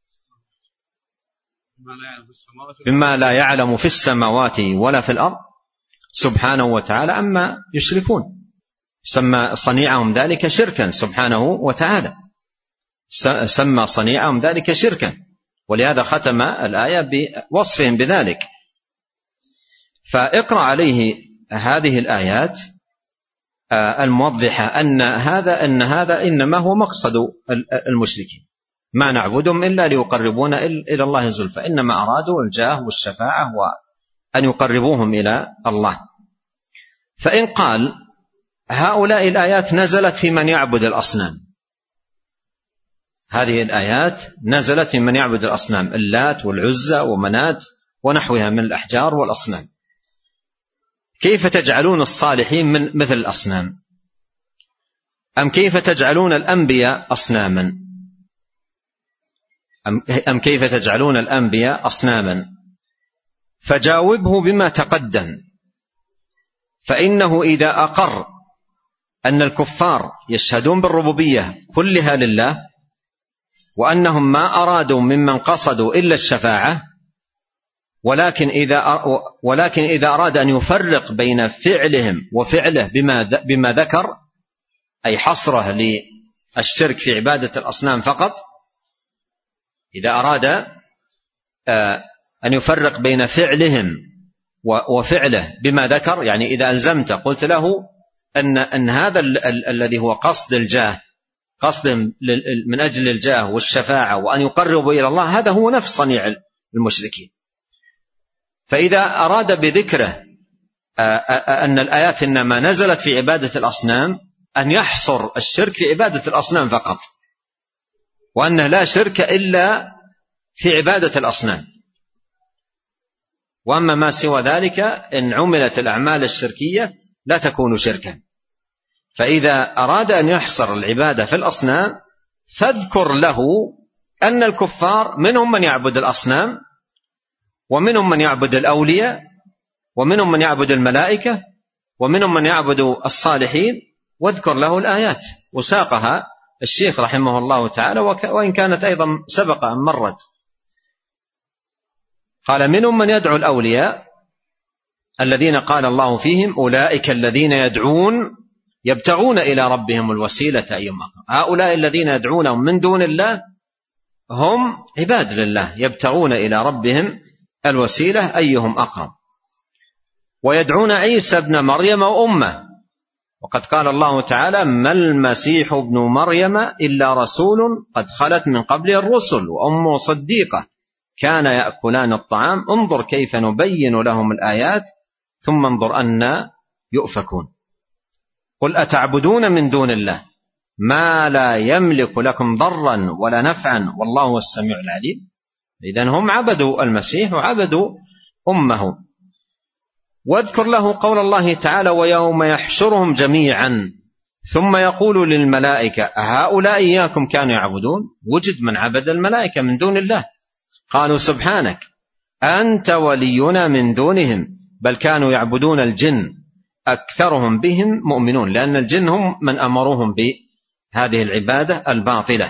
بما لا يعلم في السماوات ولا في الأرض سبحانه وتعالى أما يشركون. سمى صنيعهم ذلك شركا سبحانه وتعالى، سمى صنيعهم ذلك شركا، ولهذا ختم الآية بوصفهم بذلك. فاقرأ عليه هذه الآيات الموضحة أن هذا أن هذا إنما هو مقصد المشركين، ما نعبدهم إلا ليقربونا إلى الله زلفى، إنما أرادوا الجاه والشفاعة وأن يقربوهم إلى الله. فإن قال هؤلاء الآيات نزلت في من يعبد الأصنام، هذه الآيات نزلت في من يعبد الأصنام، اللات والعزى ومنات ونحوها من الأحجار والأصنام، كيف تجعلون الصالحين من مثل الأصنام؟ أم كيف تجعلون الأنبياء أصناما؟ أم كيف تجعلون الأنبياء أصناما؟ فجاوبه بما تقدم، فإنه إذا أقر أن الكفار يشهدون بالربوبية كلها لله، وأنهم ما أرادوا ممن قصدوا إلا الشفاعة، ولكن إذا ولكن إذا أراد أن يفرق بين فعلهم وفعله بما بما ذكر، أي حصره للشرك في عبادة الأصنام فقط، إذا أراد أن يفرق بين فعلهم وفعله بما ذكر، يعني إذا ألزمت قلت له أن أن هذا الذي هو قصد الجاه، قصد من أجل الجاه والشفاعة وأن يقربوا إلى الله، هذا هو نفس صنيع المشركين. فإذا أراد بذكره أن الآيات إنما نزلت في عبادة الأصنام، أن يحصر الشرك في عبادة الأصنام فقط، وأن لا شرك إلا في عبادة الأصنام، وأما ما سوى ذلك إن عملت الأعمال الشركية لا تكون شركا. فإذا أراد أن يحصر العبادة في الأصنام فاذكر له أن الكفار منهم من يعبد الأصنام، ومنهم من يعبد الأولياء، ومنهم من يعبد الملائكة، ومنهم من يعبد الصالحين، واذكر له الآيات. وساقها الشيخ رحمه الله تعالى، وإن كانت أيضا سبق أن مرت. قال منهم من يدعو الأولياء الذين قال الله فيهم أولئك الذين يدعون يبتغون إلى ربهم الوسيلة أيهم أقرب. هؤلاء الذين يدعونهم من دون الله هم عباد لله يبتغون إلى ربهم الوسيلة أيهم أقرب. ويدعون عيسى ابن مريم وأمه، وقد قال الله تعالى ما المسيح ابن مريم إلا رسول قد خلت من قبله الرسل وأمه صديقة كان يأكلان الطعام انظر كيف نبين لهم الآيات ثم انظر أن يؤفكون. قل أتعبدون من دون الله ما لا يملك لكم ضرا ولا نفعا والله هو السميع العليم. إذن هم عبدوا المسيح وعبدوا أمه. واذكر له قول الله تعالى ويوم يحشرهم جميعا ثم يقول للملائكة هؤلاء إياكم كانوا يعبدون؟ وجد من عبد الملائكة من دون الله، قالوا سبحانك أنت ولينا من دونهم بل كانوا يعبدون الجن أكثرهم بهم مؤمنون، لأن الجن هم من أمروهم بهذه العبادة الباطلة.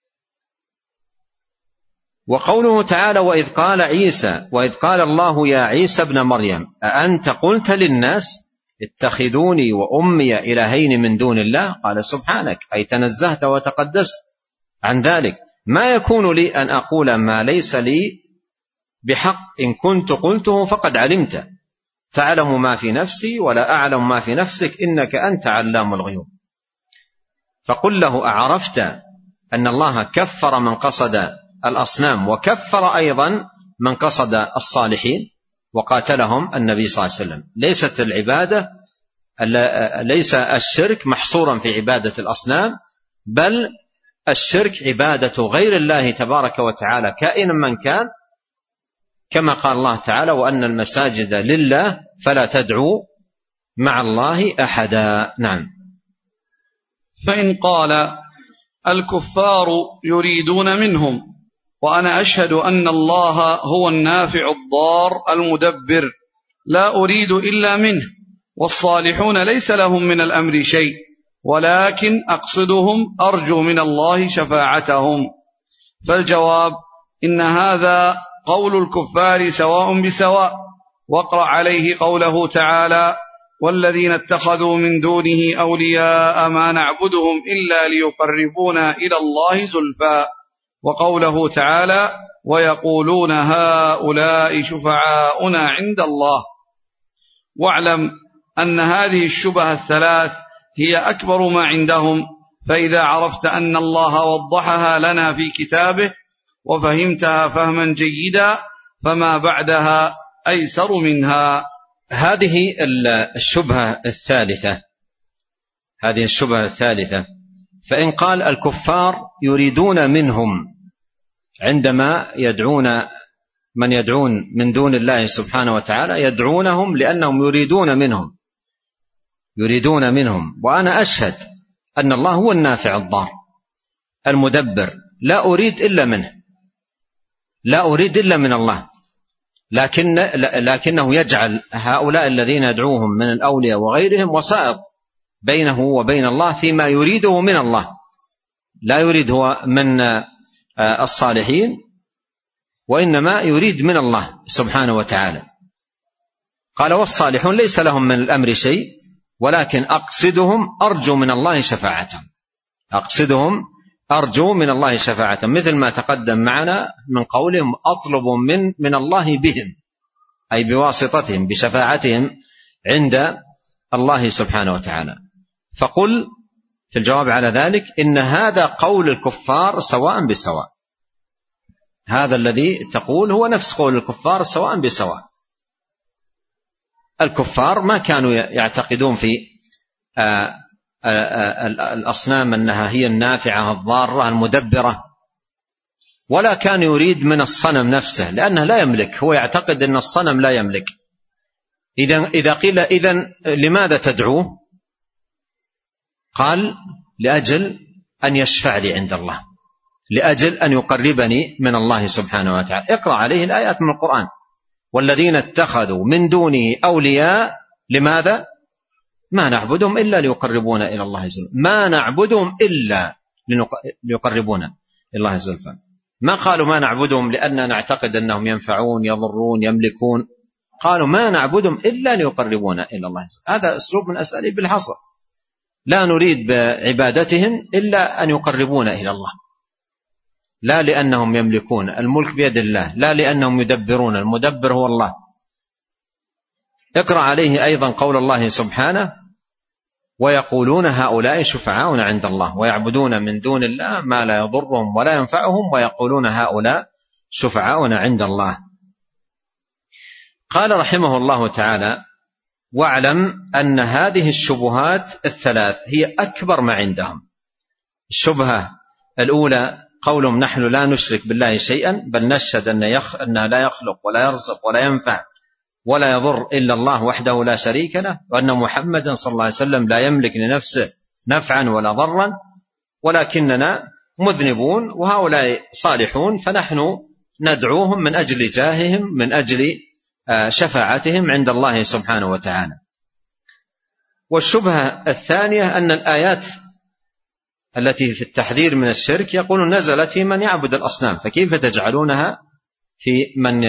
وقوله تعالى وإذ قال عيسى وإذ قال الله يا عيسى ابن مريم أأنت قلت للناس اتخذوني وأمي إلهين من دون الله؟ قال سبحانك أي تنزهت وتقدست عن ذلك، ما يكون لي أن أقول ما ليس لي بحق، إن كنت قلته فقد علمت، تعلم ما في نفسي ولا أعلم ما في نفسك إنك أنت علام الغيوب. فقل له أعرفت أن الله كفر من قصد الأصنام وكفر أيضا من قصد الصالحين وقاتلهم النبي صلى الله عليه وسلم. ليست العبادة ليس الشرك محصورا في عبادة الأصنام، بل الشرك عبادة غير الله تبارك وتعالى كائنا من كان، كما قال الله تعالى وأن المساجد لله فلا تدعوا مع الله أحدا. نعم. فإن قال الكفار يريدون منهم وأنا أشهد أن الله هو النافع الضار المدبر لا أريد إلا منه والصالحون ليس لهم من الأمر شيء ولكن أقصدهم أرجو من الله شفاعتهم، فالجواب إن هذا قول الكفار سواء بسواء. واقرأ عليه قوله تعالى والذين اتخذوا من دونه أولياء ما نعبدهم إلا ليقربونا إلى الله زلفى، وقوله تعالى ويقولون هؤلاء شفعاؤنا عند الله. واعلم أن هذه الشبهة الثلاث هي أكبر ما عندهم، فإذا عرفت أن الله وضحها لنا في كتابه وفهمتها فهما جيدا فما بعدها أيسر منها. هذه الشبهة الثالثة هذه الشبهة الثالثة فإن قال الكفار يريدون منهم، عندما يدعون من يدعون من دون الله سبحانه وتعالى يدعونهم لأنهم يريدون منهم يريدون منهم وأنا أشهد أن الله هو النافع الضار المدبر، لا أريد إلا منه، لا أريد إلا من الله، لكن لكنه يجعل هؤلاء الذين يدعوهم من الأولياء وغيرهم وسائط بينه وبين الله فيما يريده من الله، لا يريد هو من الصالحين وإنما يريد من الله سبحانه وتعالى. قال والصالحون ليس لهم من الأمر شيء ولكن أقصدهم أرجو من الله شفاعتهم أقصدهم أرجو من الله شفاعتهم، مثل ما تقدم معنا من قولهم أطلب من من الله بهم، أي بواسطتهم بشفاعتهم عند الله سبحانه وتعالى. فقل في الجواب على ذلك إن هذا قول الكفار سواء بسواء، هذا الذي تقول هو نفس قول الكفار سواء بسواء. الكفار ما كانوا يعتقدون في آآ آآ الأصنام أنها هي النافعة الضارة المدبرة، ولا كان يريد من الصنم نفسه لأنه لا يملك، هو يعتقد أن الصنم لا يملك. إذا إذا قيل إذن لماذا تدعوه؟ قال لأجل أن يشفع لي عند الله، لأجل أن يقربني من الله سبحانه وتعالى. اقرأ عليه الآيات من القرآن والذين اتخذوا من دونه أولياء لماذا؟ ما نعبدهم إلا ليقربونا إلى الله زلفى، ما نعبدهم إلا ليقربونا إلى الله زلفى. ما قالوا ما نعبدهم لأننا نعتقد أنهم ينفعون يضرون يملكون، قالوا ما نعبدهم إلا ليقربونا إلى الله زلفى. هذا أسلوب من أساليب الحصر، لا نريد بعبادتهم إلا أن يقربونا إلى الله، لا لأنهم يملكون، الملك بيد الله، لا لأنهم يدبرون، المدبر هو الله. اقرأ عليه أيضا قول الله سبحانه ويقولون هؤلاء شفعاؤنا عند الله ويعبدون من دون الله ما لا يضرهم ولا ينفعهم ويقولون هؤلاء شفعاؤنا عند الله. قال رحمه الله تعالى واعلم أن هذه الشبهات الثلاث هي أكبر ما عندهم. الشبهة الأولى قولهم نحن لا نشرك بالله شيئا بل نشهد أن يخ... أنه لا يخلق ولا يرزق ولا ينفع ولا يضر إلا الله وحده لا شريك له، وأن محمدا صلى الله عليه وسلم لا يملك لنفسه نفعا ولا ضرا، ولكننا مذنبون وهؤلاء صالحون، فنحن ندعوهم من أجل جاههم، من أجل شفاعتهم عند الله سبحانه وتعالى. والشبهة الثانية أن الآيات التي في التحذير من الشرك يقولون نزلت في من يعبد الأصنام، فكيف تجعلونها في من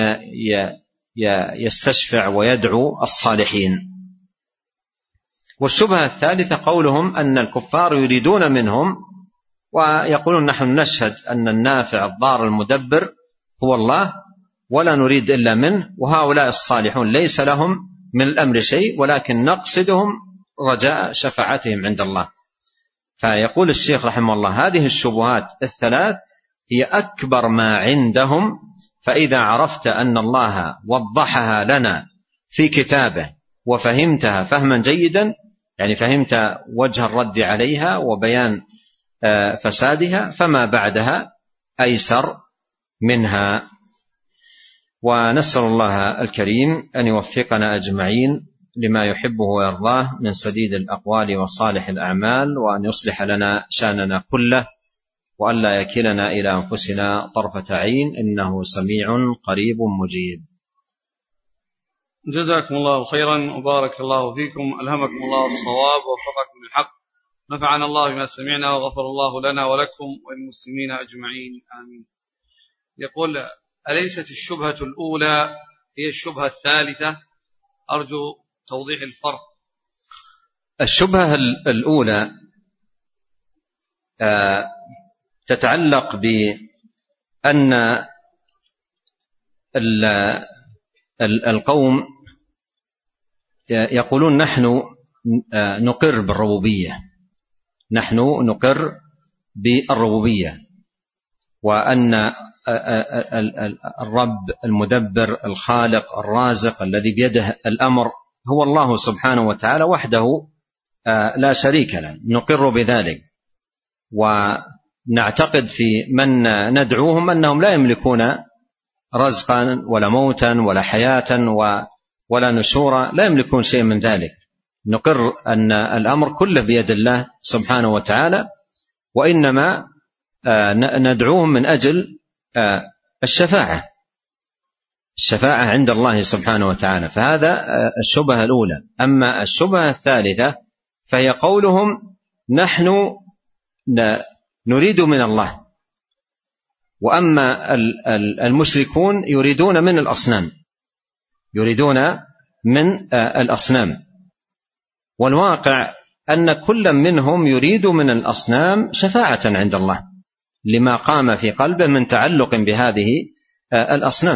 يستشفع ويدعو الصالحين؟ والشبهة الثالثة قولهم أن الكفار يريدون منهم ويقولون نحن نشهد أن النافع الضار المدبر هو الله ولا نريد إلا منه، وهؤلاء الصالحون ليس لهم من الأمر شيء ولكن نقصدهم رجاء شفاعتهم عند الله. فيقول الشيخ رحمه الله هذه الشبهات الثلاث هي أكبر ما عندهم، فإذا عرفت أن الله وضحها لنا في كتابه وفهمتها فهما جيدا، يعني فهمت وجه الرد عليها وبيان فسادها، فما بعدها أيسر منها. ونسأل الله الكريم أن يوفقنا أجمعين لما يحبه ويرضاه من سديد الأقوال وصالح الأعمال، وأن يصلح لنا شأننا كله، وأن لا يكلنا إلى أنفسنا طرفة عين، إنه سميع قريب مجيب. جزاكم الله خيرا وبارك الله فيكم، ألهمكم الله الصواب ووفقكم للحق، نفعنا الله بما سمعنا وغفر الله لنا ولكم وللمسلمين أجمعين، آمين. يقول أليست الشبهة الأولى هي الشبهة الثالثة؟ أرجو توضيح الفرق. الشبهة الأولى تتعلق بأن القوم يقولون نحن نقر بالربوبية، نحن نقر بالربوبية، وأن الرب المدبر الخالق الرازق الذي بيده الأمر هو الله سبحانه وتعالى وحده لا شريك له، نقر بذلك، ونعتقد في من ندعوهم أنهم لا يملكون رزقا ولا موتا ولا حياة ولا نشورا، لا يملكون شيء من ذلك، نقر أن الأمر كله بيد الله سبحانه وتعالى، وإنما ندعوهم من أجل الشفاعة الشفاعة عند الله سبحانه وتعالى. فهذا الشبهة الأولى. أما الشبهة الثالثة فهي قولهم نحن نريد من الله، وأما المشركون يريدون من الأصنام، يريدون من الأصنام، والواقع أن كل منهم يريد من الأصنام شفاعة عند الله لما قام في قلبه من تعلق بهذه الأصنام.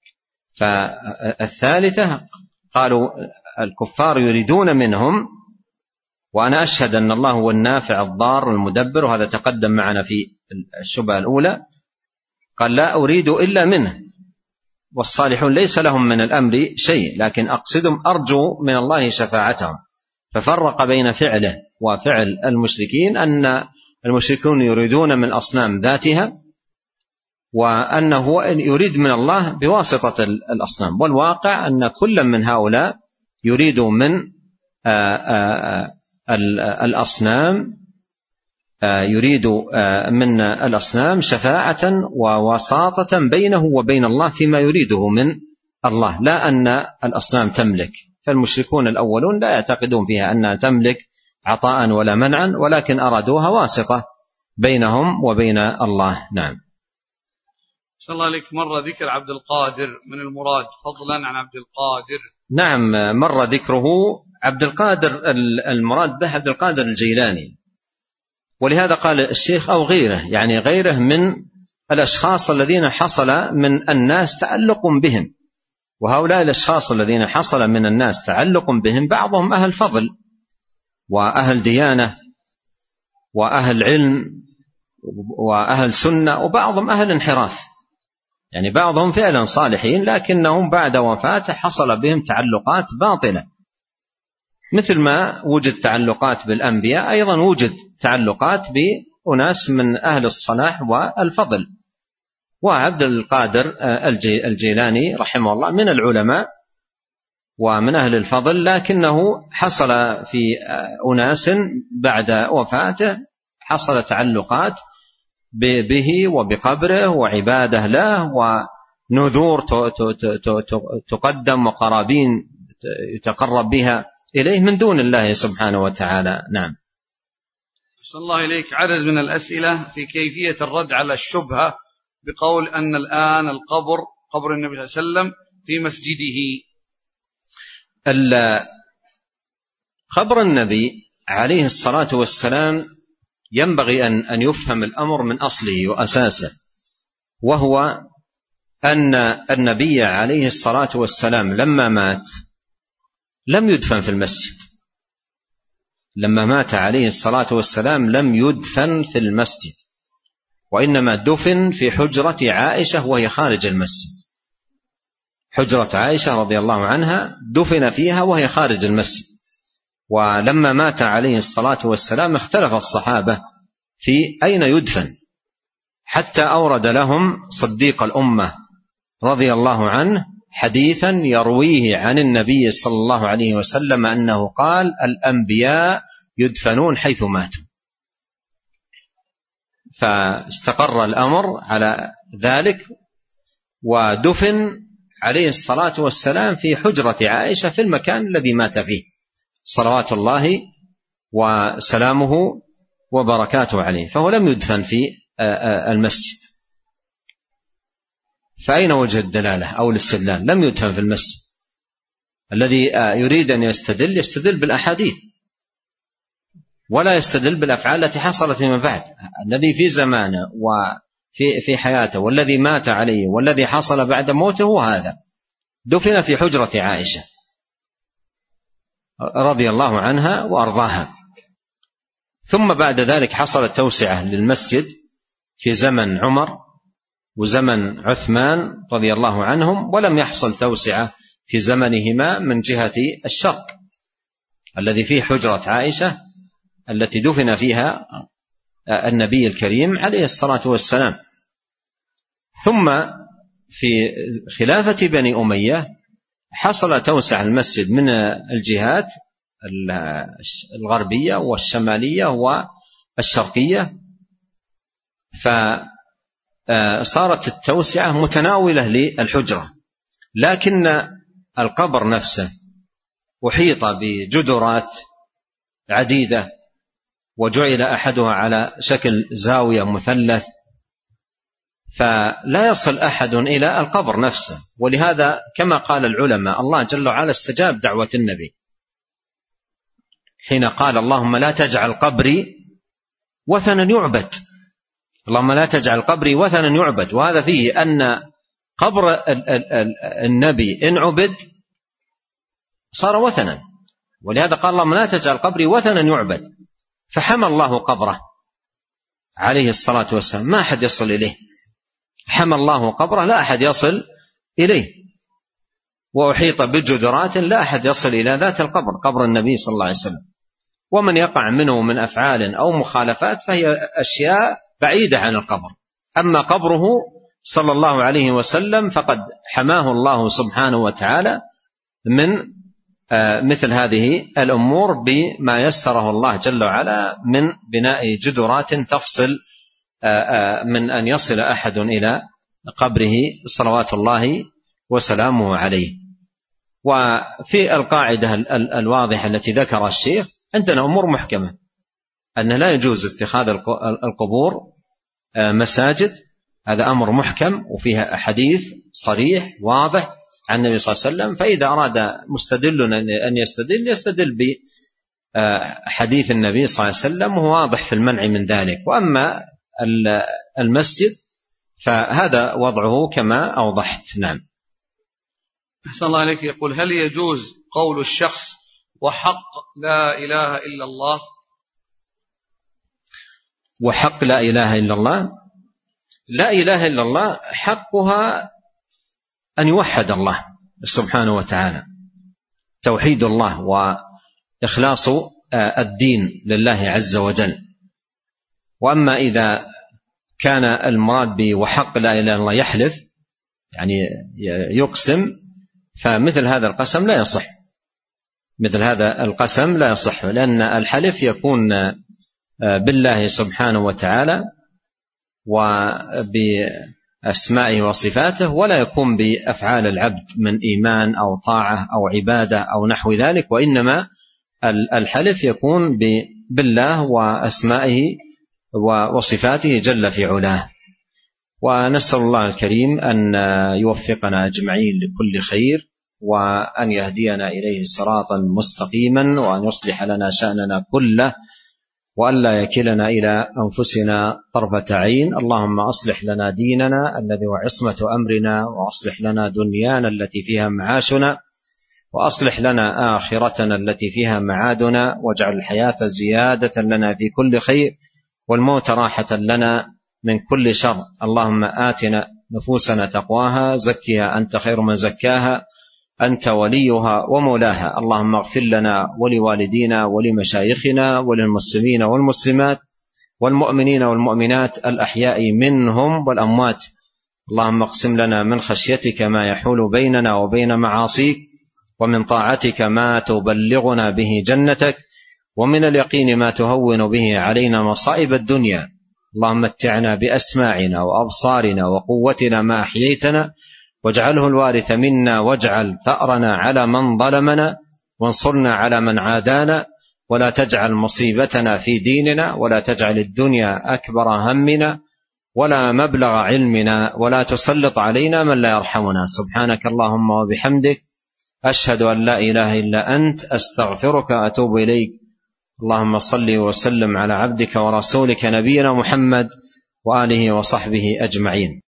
فالثالثة قالوا الكفار يريدون منهم، وأنا أشهد أن الله هو النافع الضار المدبر، وهذا تقدم معنا في الشبهة الأولى، قال لا أريد إلا منه، والصالحون ليس لهم من الأمر شيء، لكن أقصدهم أرجو من الله شفاعتهم. ففرق بين فعله وفعل المشركين، أن المشركون يريدون من الأصنام ذاتها، وأنه يريد من الله بواسطة الأصنام. والواقع أن كل من هؤلاء يريد من الأصنام يريد من الأصنام شفاعة ووساطة بينه وبين الله فيما يريده من الله، لا أن الأصنام تملك. فالمشركون الأولون لا يعتقدون فيها أنها تملك عطاء ولا منعا، ولكن أرادوها واسطة بينهم وبين الله. نعم. شاء الله عليك. مر ذكر عبد القادر من المراد فضلا عن عبد القادر. نعم مر ذكره. عبد القادر المراد به عبد القادر الجيلاني، ولهذا قال الشيخ أو غيره، يعني غيره من الأشخاص الذين حصل من الناس تعلق بهم. وهؤلاء الأشخاص الذين حصل من الناس تعلق بهم بعضهم أهل فضل وأهل ديانة وأهل علم وأهل سنة، وبعضهم أهل انحراف، يعني بعضهم فعلا صالحين لكنهم بعد وفاته حصل بهم تعلقات باطلة، مثل ما وجد تعلقات بالأنبياء أيضا وجد تعلقات بأناس من أهل الصلاح والفضل. وعبد القادر الجيلاني رحمه الله من العلماء، ومن أهل الفضل، لكنه حصل في أناس بعد وفاته حصل تعلقات به وبقبره وعبادة له ونذور تقدم وقرابين يتقرب بها إليه من دون الله سبحانه وتعالى. نعم. صلى الله إليك. عدد من الأسئلة في كيفية الرد على الشبهة بقول أن الآن القبر قبر النبي صلى الله عليه وسلم في مسجده. قبر النبي عليه الصلاة والسلام ينبغي أن أن يفهم الأمر من أصله وأساسه، وهو أن النبي عليه الصلاة والسلام لما مات لم يدفن في المسجد. لما مات عليه الصلاة والسلام لم يدفن في المسجد، وإنما دفن في حجرة عائشة وهي خارج المسجد. حجرة عائشة رضي الله عنها دفن فيها وهي خارج المسجد. ولما مات عليه الصلاة والسلام اختلف الصحابة في أين يدفن، حتى أورد لهم صديق الأمة رضي الله عنه حديثا يرويه عن النبي صلى الله عليه وسلم أنه قال: الأنبياء يدفنون حيث ماتوا. فاستقر الأمر على ذلك، ودفن عليه الصلاة والسلام في حجرة عائشة في المكان الذي مات فيه صلوات الله وسلامه وبركاته عليه، فهو لم يدفن في المسجد. فأين وجه الدلالة أو الاستدلال؟ لم يدفن في المسجد. الذي يريد أن يستدل يستدل بالأحاديث ولا يستدل بالأفعال التي حصلت فيما بعد. الذي في زمانه وفي في حياته والذي مات عليه والذي حصل بعد موته هو هذا، دفن في حجرة عائشة رضي الله عنها وأرضاها. ثم بعد ذلك حصلت توسعة للمسجد في زمن عمر وزمن عثمان رضي الله عنهم، ولم يحصل توسعة في زمنهما من جهة الشرق الذي فيه حجرة عائشة التي دفن فيها النبي الكريم عليه الصلاة والسلام. ثم في خلافة بني أمية حصل توسع المسجد من الجهات الغربية والشمالية والشرقية، فصارت التوسعة متناولة للحجرة، لكن القبر نفسه أحيط بجدرات عديدة وجعل أحدها على شكل زاوية مثلث، فلا يصل أحد إلى القبر نفسه. ولهذا كما قال العلماء الله جل وعلا استجاب دعوة النبي حين قال: اللهم لا تجعل قبري وثنا يعبد. اللهم لا تجعل قبري وثنا يعبد. وهذا فيه أن قبر النبي إن عبد صار وثنا، ولهذا قال: اللهم لا تجعل قبري وثنا يعبد. فحمى الله قبره عليه الصلاة والسلام، ما أحد يصل إليه. حمى الله قبره، لا أحد يصل إليه، وأحيط بجدرات لا أحد يصل إلى ذات القبر، قبر النبي صلى الله عليه وسلم. ومن يقع منه من أفعال أو مخالفات فهي أشياء بعيدة عن القبر. أما قبره صلى الله عليه وسلم فقد حماه الله سبحانه وتعالى من مثل هذه الأمور بما يسره الله جل وعلا من بناء جدرات تفصل من أن يصل أحد إلى قبره صلوات الله وسلامه عليه. وفي القاعدة الواضحة التي ذكر الشيخ عندنا أمور محكمة، أن لا يجوز اتخاذ القبور مساجد، هذا أمر محكم وفيها حديث صريح واضح عن النبي صلى الله عليه وسلم. فإذا أراد مستدل أن يستدل يستدل بحديث النبي صلى الله عليه وسلم وهو واضح في المنع من ذلك. وأما المسجد فهذا وضعه كما أوضحت. نعم. أحسن الله عليك. يقول: هل يجوز قول الشخص وحق لا إله إلا الله؟ وحق لا إله إلا الله، لا إله إلا الله حقها أن يوحد الله سبحانه وتعالى، توحيد الله وإخلاص الدين لله عز وجل. وأما إذا كان المراد بوحق لا إله إلا الله يحلف، يعني يقسم، فمثل هذا القسم لا يصح، مثل هذا القسم لا يصح، لأن الحلف يكون بالله سبحانه وتعالى وبأسمائه وصفاته، ولا يكون بأفعال العبد من إيمان أو طاعة أو عبادة أو نحو ذلك، وإنما الحلف يكون بالله وأسمائه وصفاته جل في علاه. ونسأل الله الكريم أن يوفقنا أجمعين لكل خير، وأن يهدينا إليه صراطا مستقيما، وأن يصلح لنا شأننا كله، وأن لا يكلنا إلى أنفسنا طرفة عين. اللهم أصلح لنا ديننا الذي هو عصمة أمرنا، وأصلح لنا دنيانا التي فيها معاشنا، وأصلح لنا آخرتنا التي فيها معادنا، واجعل الحياة زيادة لنا في كل خير، والموت راحة لنا من كل شر. اللهم آتنا نفوسنا تقواها، زكها أنت خير من زكاها، أنت وليها ومولاها. اللهم اغفر لنا ولوالدينا ولمشايخنا وللمسلمين والمسلمات والمؤمنين والمؤمنات الأحياء منهم والأموات. اللهم اقسم لنا من خشيتك ما يحول بيننا وبين معاصيك، ومن طاعتك ما تبلغنا به جنتك، ومن اليقين ما تهون به علينا مصائب الدنيا. اللهم متعنا بأسماعنا وأبصارنا وقوتنا ما أحييتنا، واجعله الوارث منا، واجعل ثأرنا على من ظلمنا، وانصرنا على من عادانا، ولا تجعل مصيبتنا في ديننا، ولا تجعل الدنيا أكبر همنا ولا مبلغ علمنا، ولا تسلط علينا من لا يرحمنا. سبحانك اللهم وبحمدك، أشهد أن لا إله إلا أنت، أستغفرك وأتوب إليك. اللهم صل وسلم على عبدك ورسولك نبينا محمد وآله وصحبه أجمعين.